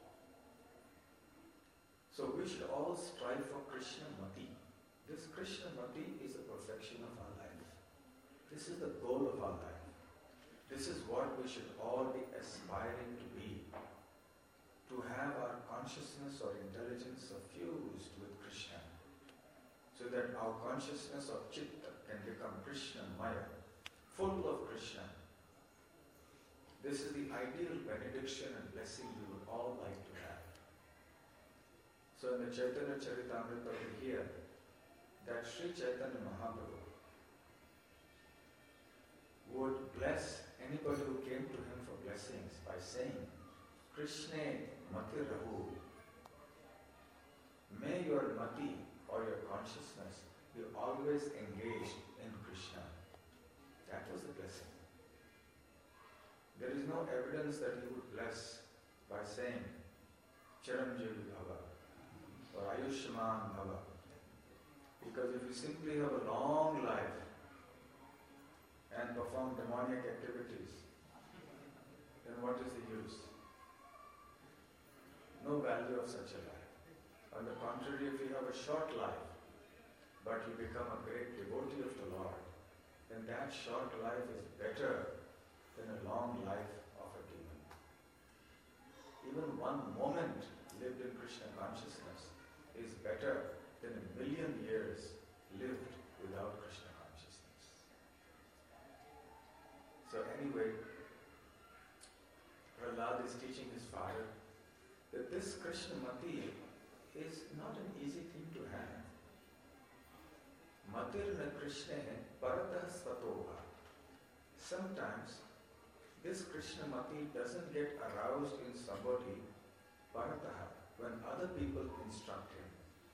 So we should all strive for Krishna Mati. This Krishna Mati is the perfection of our life. This is the goal of our life. This is what we should all be aspiring to be. To have our consciousness or intelligence suffused with Krishna. So that our consciousness of Chitta can become Krishna Maya, full of Krishna. This is the ideal benediction and blessing we would all like to have. So in the Chaitanya Charitamrita we hear that Sri Chaitanya Mahaprabhu would bless anybody who came to him for blessings by saying, Krishna Mati Rahu. May your Mati or your consciousness be always engaged in Krishna. That was the blessing. There is no evidence that he would bless by saying Chiranjeevi Bhava or Ayushman Bhava. Because if you simply have a long life and perform demonic activities, then what is the use? No value of such a life. On the contrary, if you have a short life, but you become a great devotee of the Lord, then that short life is better than a long life of a demon. Even one moment lived in Krishna consciousness is better than a million years lived without Krishna consciousness. So anyway, Prahlad is teaching his father that this Krishna Mati is not an easy thing to have. Matirna Krishna Paratah Svatova. Sometimes this Krishna Mati doesn't get aroused in somebody Paratah, when other people instruct him.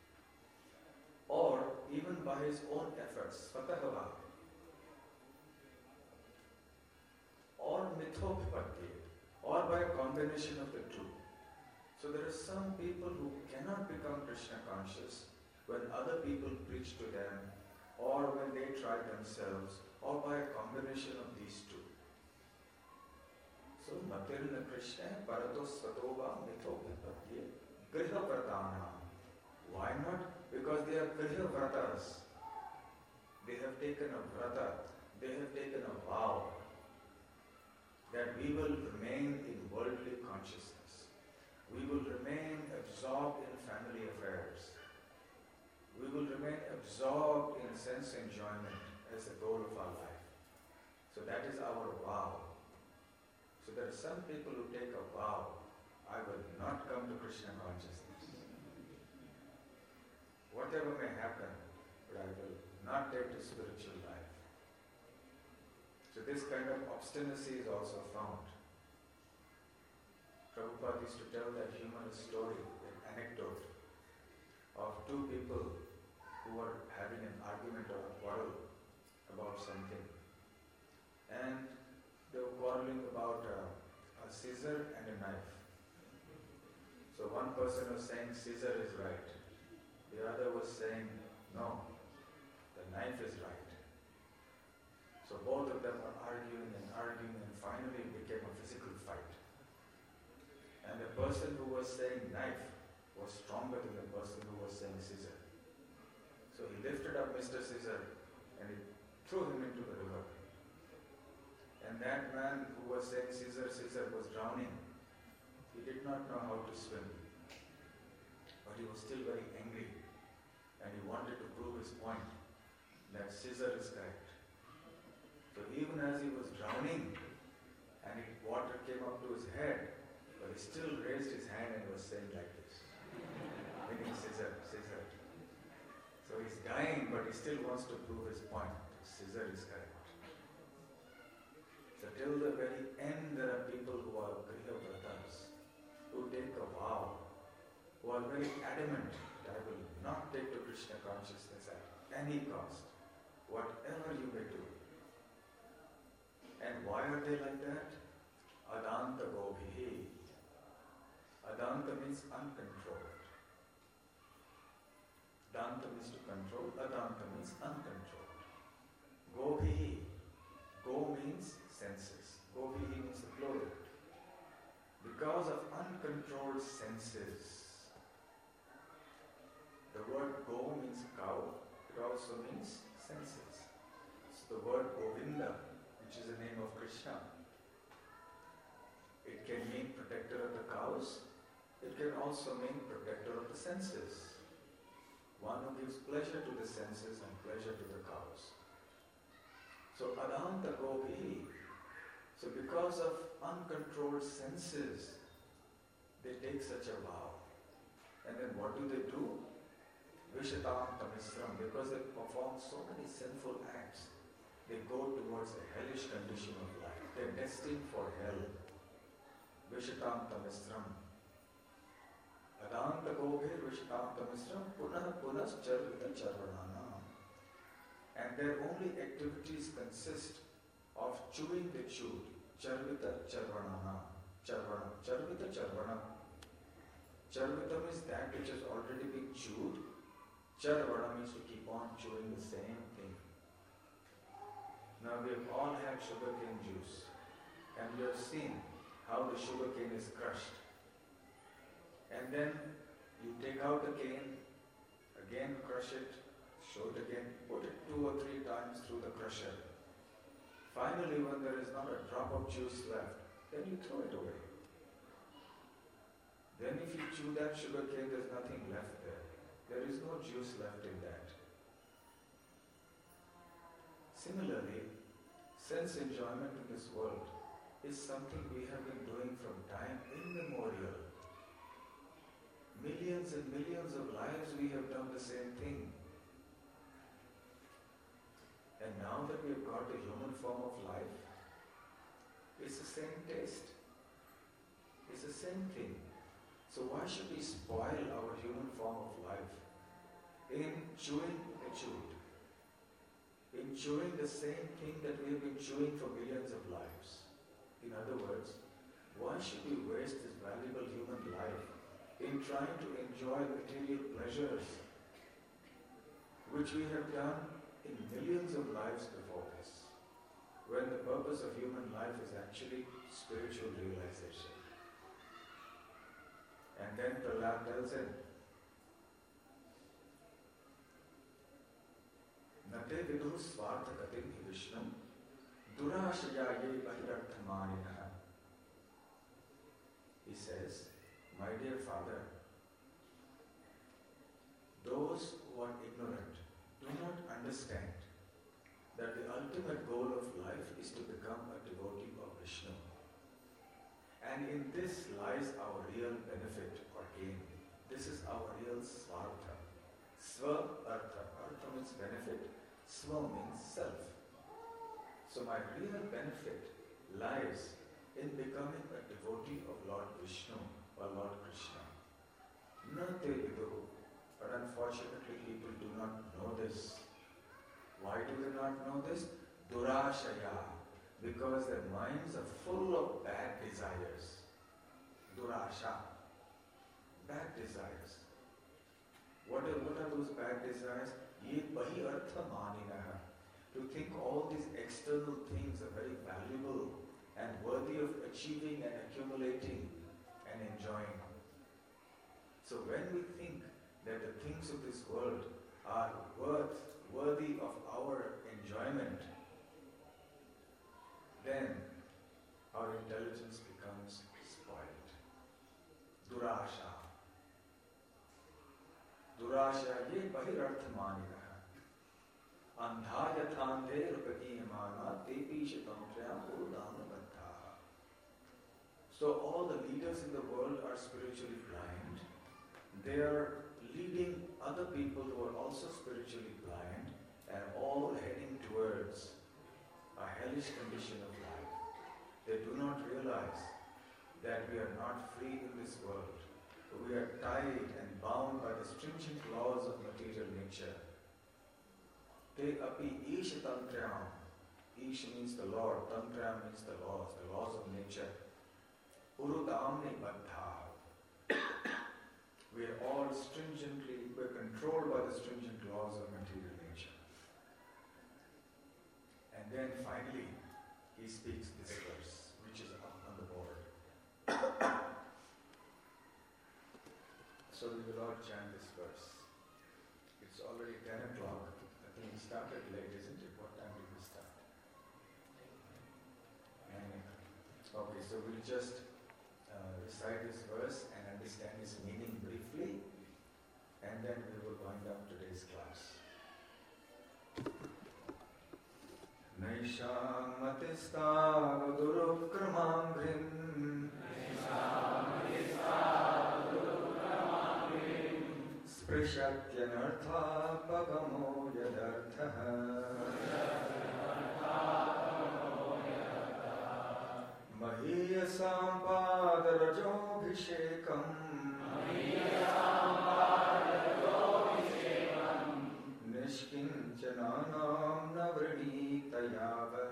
Or even by his own efforts, Svatahava. Or Mithopipatti, or by a combination of the two. So there are some people who cannot become Krishna conscious when other people preach to them, or when they try themselves, or by a combination of these two. So Matirna Krishna Parato Svatova Mithopipatti Griha Pradana. Why not? Because they are Griha Vratas. They have taken a vrata, they have taken a vow that we will remain in worldly consciousness. We will remain absorbed in family affairs. We will remain absorbed in sense enjoyment as the goal of our life. So that is our vow. So there are some people who take a vow, I will not come to Krishna consciousness. Whatever may happen, but I will not take to spiritual life. So this kind of obstinacy is also found. Prabhupada used to tell that humorous story, an anecdote of two people who were having an argument or a quarrel about something. And they were quarreling about a, a scissor and a knife. So one person was saying scissor is right. The other was saying no, the knife is right. So both of them were arguing and arguing, and finally it became a physical fight. And the person who was saying knife was stronger than the person who was saying scissor. So he lifted up Mister Scissor and he threw him into the river. And that man who was saying scissor, scissor was drowning. He did not know how to swim. But he was still very angry. And he wanted to prove his point that scissor is correct. So even as he was drowning and it, water came up to his head, but he still raised his hand and was saying like this, meaning scissor, scissor. So he's dying, but he still wants to prove his point. Scissor is correct. So till the very end, there are people who are Grihavratas, who take a vow, who are very adamant that I will not take to Krishna consciousness at any cost, whatever you may do. And why are they like that? Adanta gobhihi. Adanta means uncontrolled. Danta means to control, Adanta means uncontrolled. Gobhihi. Go means senses. Gobhihi means the plural. Because of uncontrolled senses. The word go means cow. It also means senses. So the word Govinda, which is the name of Krishna, it can mean protector of the cows. It can also mean protector of the senses. One who gives pleasure to the senses and pleasure to the cows. So Adanta Gopi. So because of uncontrolled senses, they take such a vow. And then what do they do? Vishatam Tamisram. Because they perform so many sinful acts, they go towards a hellish condition of life. They're destined for hell. Vishatam Tamisram. Adanta Gobhir Vishatam Tamisram Punah Punas Charvita Charvanana. And their only activities consist of chewing the chewed. Charvita Charvanana. Charvana. Charvita Charvana. Charvitam is that which has already been chewed. Charvana means to keep on chewing the same thing. Now we have all had sugarcane juice, and we have seen how the sugarcane is crushed. And then you take out the cane, again crush it, show it again, put it two or three times through the crusher. Finally, when there is not a drop of juice left, then you throw it away. Then if you chew that sugarcane, there's nothing left there. There is no juice left in that. Similarly, sense enjoyment in this world is something we have been doing from time immemorial. Millions and millions of lives we have done the same thing. And now that we have got the human form of life, it's the same taste. It's the same thing. So why should we spoil our human form of life in chewing the chewed? In chewing the same thing that we have been chewing for millions of lives. In other words, why should we waste this valuable human life in trying to enjoy material pleasures which we have done in millions of lives before this, when the purpose of human life is actually spiritual realization? And then Prahlad tells him, Nate viduh svartha katim hi Vishnum durashayaye bahirarthamaninaha. He says, my dear father, those who are ignorant do understand that the ultimate goal of life is to become a devotee of Vishnu. And in this lies our real benefit or gain. This is our real svartha. Sva artha. Artha means benefit. Sva means self. So my real benefit lies in becoming a devotee of Lord Vishnu or Lord Krishna. Nate vidu. But unfortunately people do not know this. Why do they not know this? Durashaya. Because their minds are full of bad desires. Durasha. Bad desires. What are, what are those bad desires? Ye bahi artha maninaha. To think all these external things are very valuable and worthy of achieving and accumulating and enjoying. So when we think that the things of this world are worth, worthy of our enjoyment, then our intelligence becomes spoiled. Durasha. Durasha ye bahirartha maninaha. Andhaya thante rupakiyamana tepi shatamtraya purudana baddhaha. So all the leaders in the world are spiritually blind. They are leading other people who are also spiritually blind and all heading towards a hellish condition of life. They do not realize that we are not free in this world. We are tied and bound by the stringent laws of material nature. Te api isha tantrayam. Isha means the Lord, tantrayam means the laws, the laws of nature. Urudamni baddha. We are all stringently, we are controlled by the stringent laws of material nature. And then finally, he speaks this verse, which is up on the board. So we will all chant this verse. It's already ten o'clock. I think we started late, isn't it? What time did we start? And, okay, so we'll just uh, recite this verse and understand its meaning briefly, and then we will wind up today's class. Naisham matista durukramangrim Sprishatyanartha pagamo yadarthaha Mahiyasam padarajobhishekam Nishkinchananam navranitayava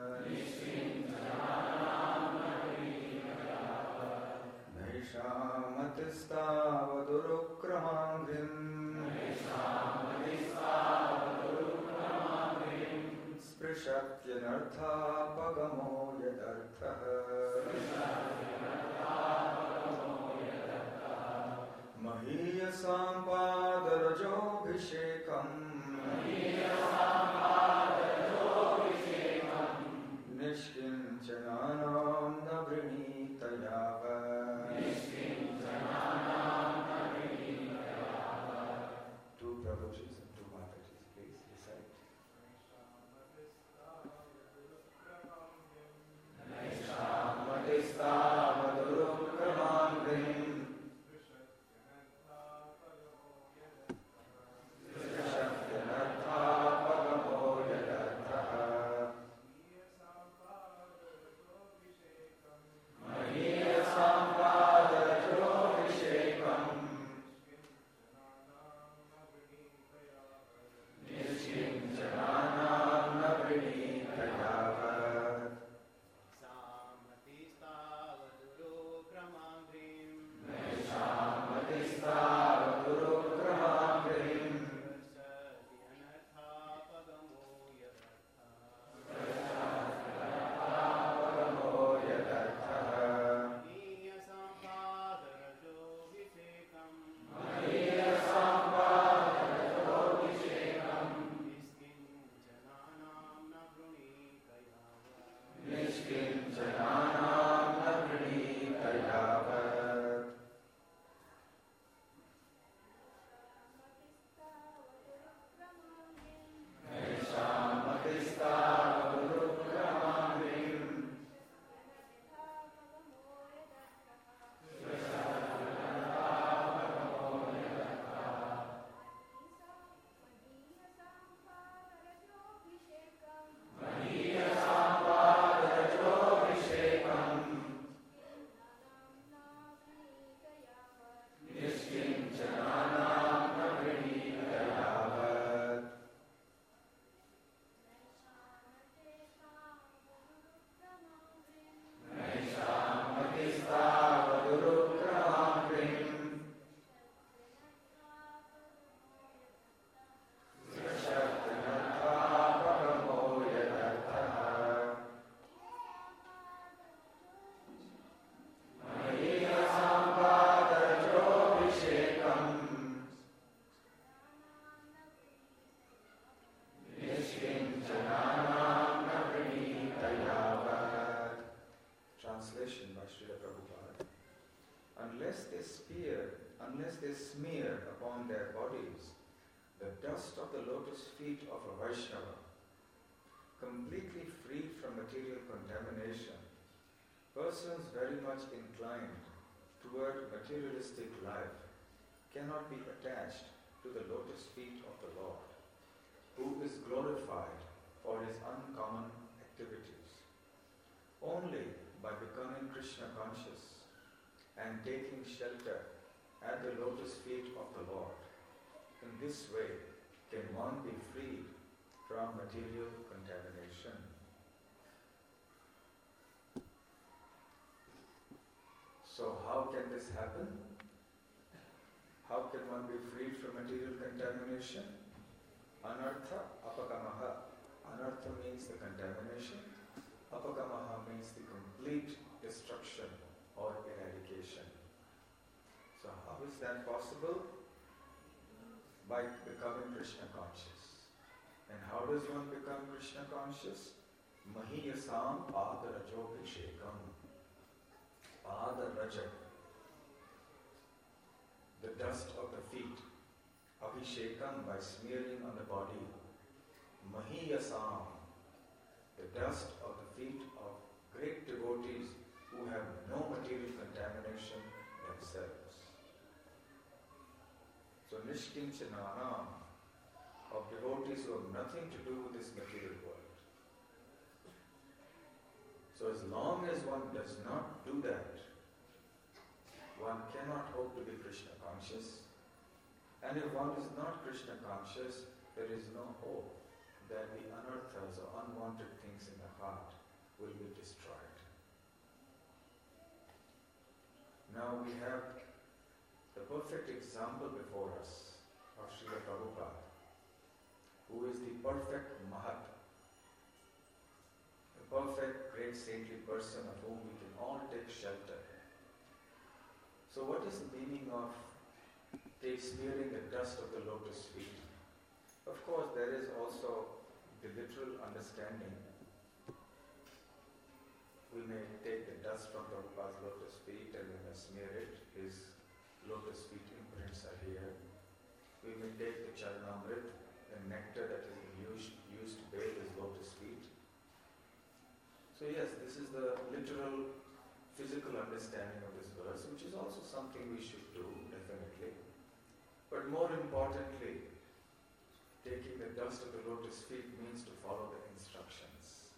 Naishamatistavadurukramanghrim Sprishatyanartha pagamo yadarthaha Mahiyasam padarajobhishekam Nishkinchananam navranitayava Two Prabhujis and two Matajis, please recite. Naishamatistavadurukramanghrim embodies the dust of the lotus feet of a Vaishnava, completely free from material contamination, persons very much inclined toward materialistic life cannot be attached to the lotus feet of the Lord, who is glorified for his uncommon activities. Only by becoming Krishna conscious and taking shelter at the lotus feet of the Lord, in this way can one be freed from material contamination. So how can this happen? How can one be freed from material contamination? Anartha apagamaha. Anartha means the contamination. Apagamaha means the complete destruction or eradication. So how is that possible? By becoming Krishna conscious. And how does one become Krishna conscious? Mahiyasam padarajobhishekam. Padarajam, the dust of the feet. Abhishekam, by smearing on the body. Mahiyasam, the dust of the feet of great devotees who have no material contamination themselves. So Nishkinchananam, of devotees who have nothing to do with this material world. So as long as one does not do that, one cannot hope to be Krishna conscious. And if one is not Krishna conscious, there is no hope that the anarthas or unwanted things in the heart will be destroyed. Now we have the perfect example before us of Srila Prabhupada, who is the perfect Mahat, the perfect great saintly person of whom we can all take shelter. So what is the meaning of take smearing the dust of the lotus feet? Of course, there is also the literal understanding. We may take the dust from Prabhupada's lotus feet and we may smear it. His lotus feet imprints are here. We may take the Charanamrit, the nectar that is used, used to bathe his lotus feet. So yes, this is the literal physical understanding of this verse, which is also something we should do, definitely. But more importantly, taking the dust of the lotus feet means to follow the instructions.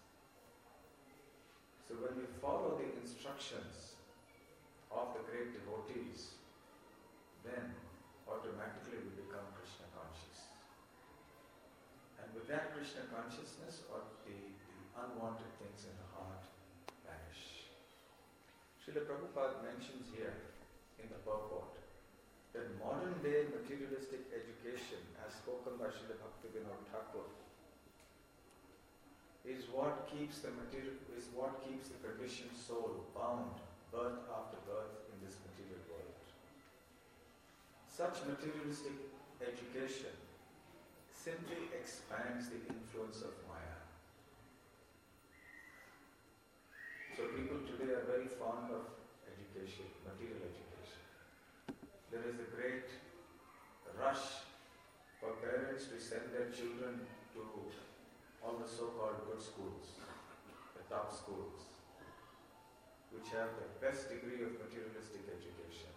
So when we follow the instructions of the great devotees, then automatically we become Krishna conscious. And with that Krishna consciousness, or the, the unwanted things in the heart vanish. Srila Prabhupada mentions here in the purport that modern day materialistic education, as spoken by Srila Bhaktivinoda Thakur, is what keeps the material, is what keeps the conditioned soul bound birth after birth in this material world. Such materialistic education simply expands the influence of Maya. So people today are very fond of education, material education. There is a great rush for parents to send their children to all the so-called good schools, the top schools, which have the best degree of materialistic education.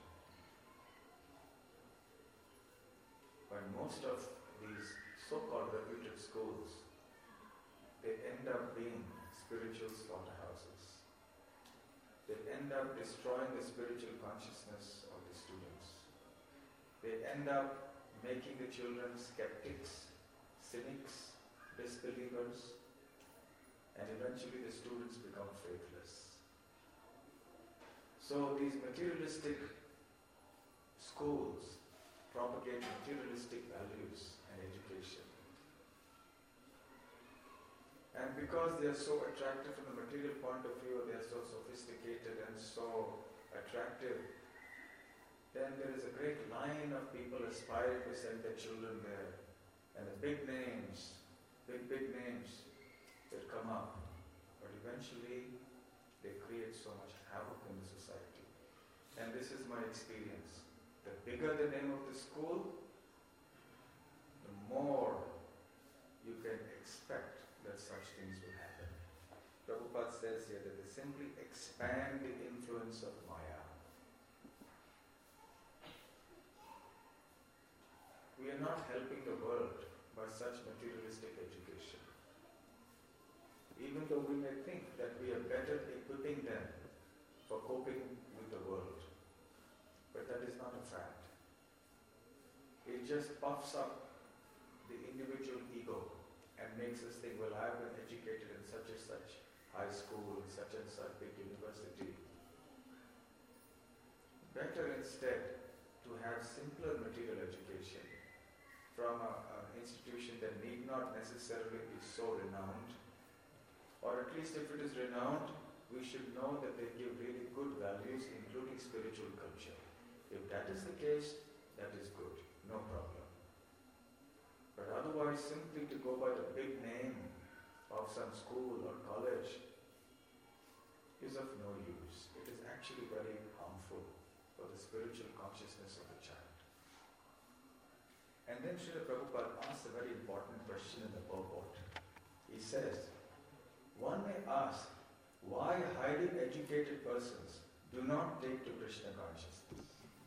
But most of these so-called reputed schools, they end up being spiritual slaughterhouses. They end up destroying the spiritual consciousness of the students. They end up making the children skeptics, cynics, disbelievers, and eventually the students become faithless. So these materialistic schools propagate materialistic values and education. And because they are so attractive from the material point of view, they are so sophisticated and so attractive, then there is a great line of people aspiring to send their children there. And the big names, big, big names that come up. But eventually, they create so much havoc in the society. And this is my experience. The bigger the name of the school, says here that they simply expand the influence of Maya. We are not helping the world by such materialistic education. Even though we may think that we are better equipping them for coping with the world. But that is not a fact. It just puffs up the individual ego and makes us think, well, I've been educated in such and such high school, in such and such big university. Better instead to have simpler material education from a, an institution that need not necessarily be so renowned, or at least if it is renowned, we should know that they give really good values, including spiritual culture. If that is the case, that is good, no problem. But otherwise, simply to go by the big name of some school or college is of no use. It is actually very harmful for the spiritual consciousness of the child. And then Srila Prabhupada asks a very important question in the purport. He says, one may ask why highly educated persons do not take to Krishna consciousness.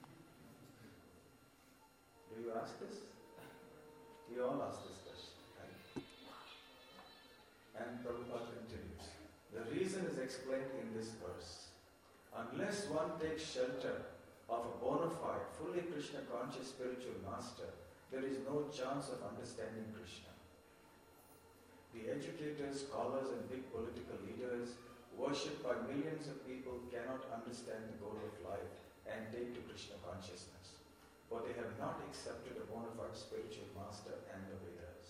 Do you ask this? We all ask this question, right? And Prabhupada continues. The reason is explained in this verse. Unless one takes shelter of a bona fide, fully Krishna conscious spiritual master, there is no chance of understanding Krishna. The educators, scholars and big political leaders worshipped by millions of people cannot understand the goal of life and take to Krishna consciousness, for they have not accepted a bona fide spiritual master and the Vedas.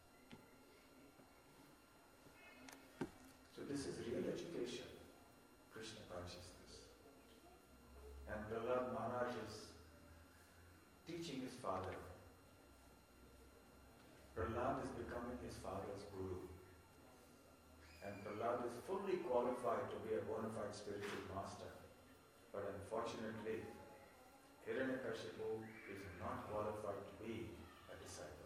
So this is real education, Krishna consciousness. And Prahlad Maharaj is teaching his father. Prahlad is becoming his father's guru. And Prahlad is fully qualified to be a bona fide spiritual master. But unfortunately, Hiranyakashipu is not qualified to be a disciple.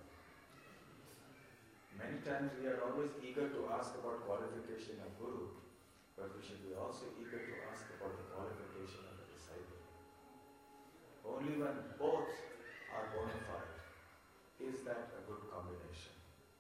Many times we are always eager to ask about qualification of guru, but we should be also eager to ask about the qualification of a disciple. Only when both are bona fide is that a good combination.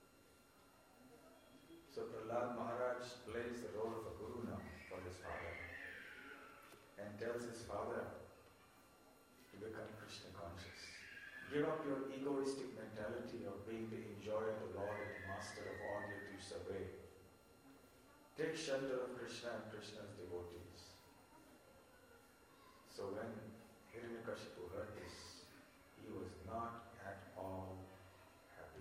So Prahlad Maharaj plays the role of a guru now for his father and tells his father to become Krishna conscious. Give up your egoistic mentality of being the enjoyer, the Lord and the master of all yet you survey. Take shelter of Krishna and Krishna's devotees. So when Hiranyakashipu heard this, he was not at all happy.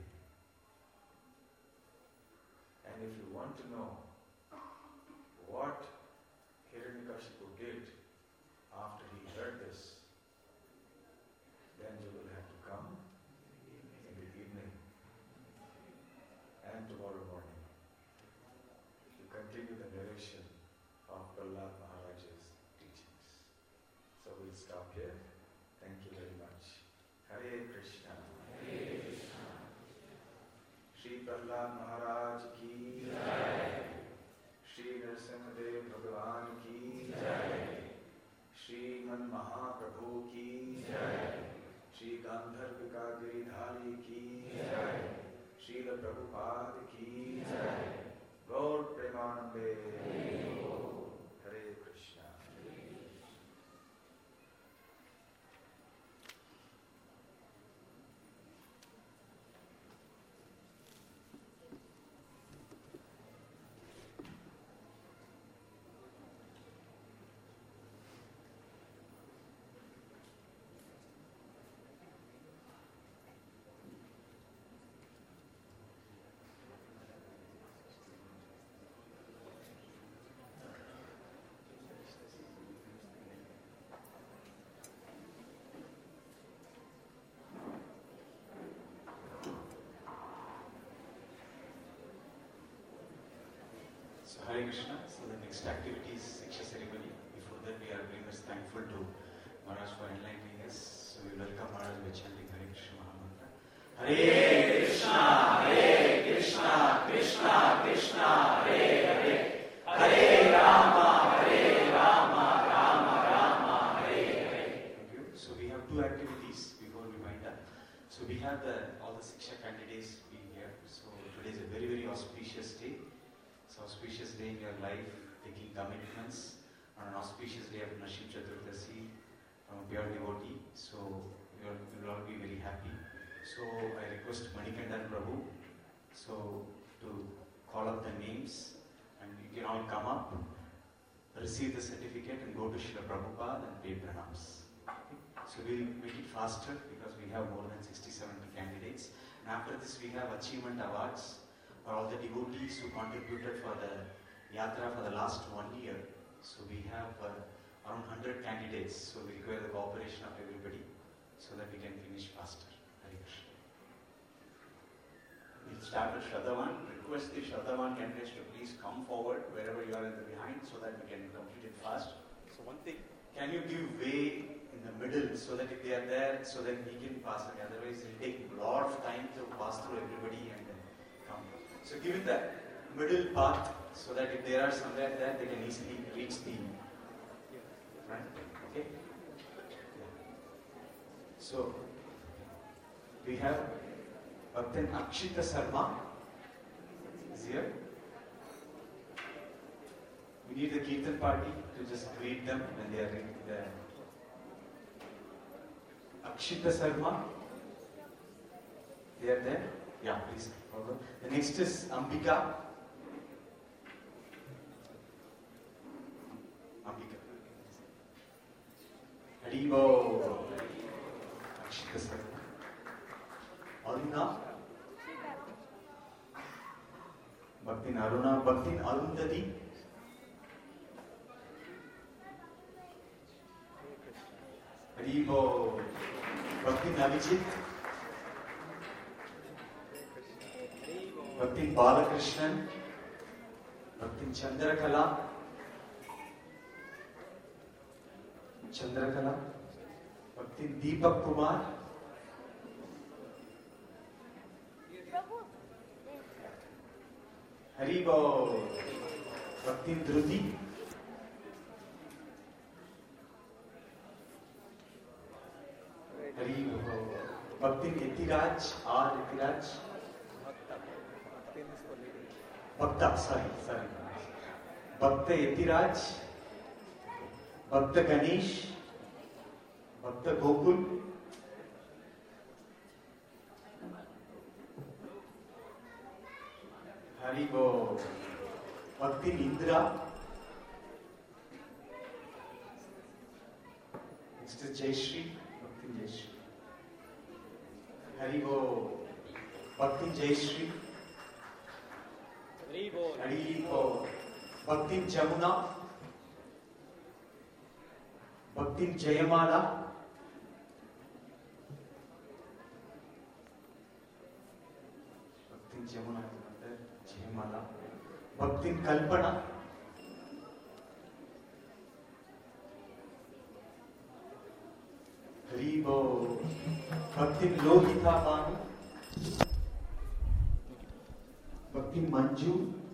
And if you want to know what Hiranyakashipu did after he heard this, then you will have to come in the evening and tomorrow morning to continue the narration of Prahlad Maharaj's teachings. So we'll stop here. Thank you very much. Hare Krishna. Hare Krishna. Shri Prahlad Maharaj ki jai. Shri Narasimhadev Bhagavan ki jai. Shri Man Mahaprabhu ki jai. Shri Gandharvika Giridhari ki jai. Srila Prabhupada ki jai. Gaur Premanande. Hare Krishna. So Hare Krishna. So the next activity is Siksha ceremony. Before that, we are very much thankful to Maharaj for enlightening us. So we welcome Maharaj by chanting Hare Krishna Mahamantra. Hare Krishna, Hare Krishna, Krishna Krishna, Hare Hare, Hare Rama. auspicious day in your life, taking commitments on an auspicious day of Nashim Chaturdasi from a pure devotee. So you will all be very happy. So I request Manikandan Prabhu so to call up the names, and you can all come up, receive the certificate and go to Srila Prabhupada and pay pranams. Okay? So we'll make it faster because we have more than sixty to seventy candidates. And after this we have achievement awards for all the devotees who contributed for the Yatra for the last one year. So we have uh, around one hundred candidates. So we require the cooperation of everybody so that we can finish faster. Hare Krishna. We'll start with Shraddhavan. Request the Shraddhavan candidates to please come forward wherever you are in the behind so that we can complete it fast. So one thing, can you give way in the middle so that if they are there, so that we can pass away? Otherwise it will take a lot of time to pass through everybody and then come. So give it the middle path so that if there are somewhere there, they can easily reach the front. Okay? Yeah. So we have Bhaktan Akshita Sarma is here. We need the Kirtan party to just greet them when they are there. Akshita Sarma, they are there? Yeah, please follow. The next is Ambika. Ambika. Haribo. Akshita Sarma. Aruna. Bhaktin Aruna. Bhaktin Arundhati. Haribo. Bhaktin Avijit. Bhaktin Balakrishnan. Bhaktin Chandrakala. Chandrakala. Bhaktin Deepak Kumar. Haribo. Bhaktin Dhruti. Haribo. Bhaktin Itiraj. R. Itiraj. Bhakta, sorry, sorry. Bhakta Itiraj. Bhakta Ganesh. Bhakta Gokul. Haribo. Bhaktin Indra. Next is Jayashri. Bhaktin Jayashri. Haribo. Bhaktin Jayashri. Haribo. Bhaktin Jamuna. Bhaktin Jayamala. Bhaktin Jamuna. Jayamala. Bhaktin Kalpana. Haribo. Bhaktin Lohita Manu. Bhaktin Manju.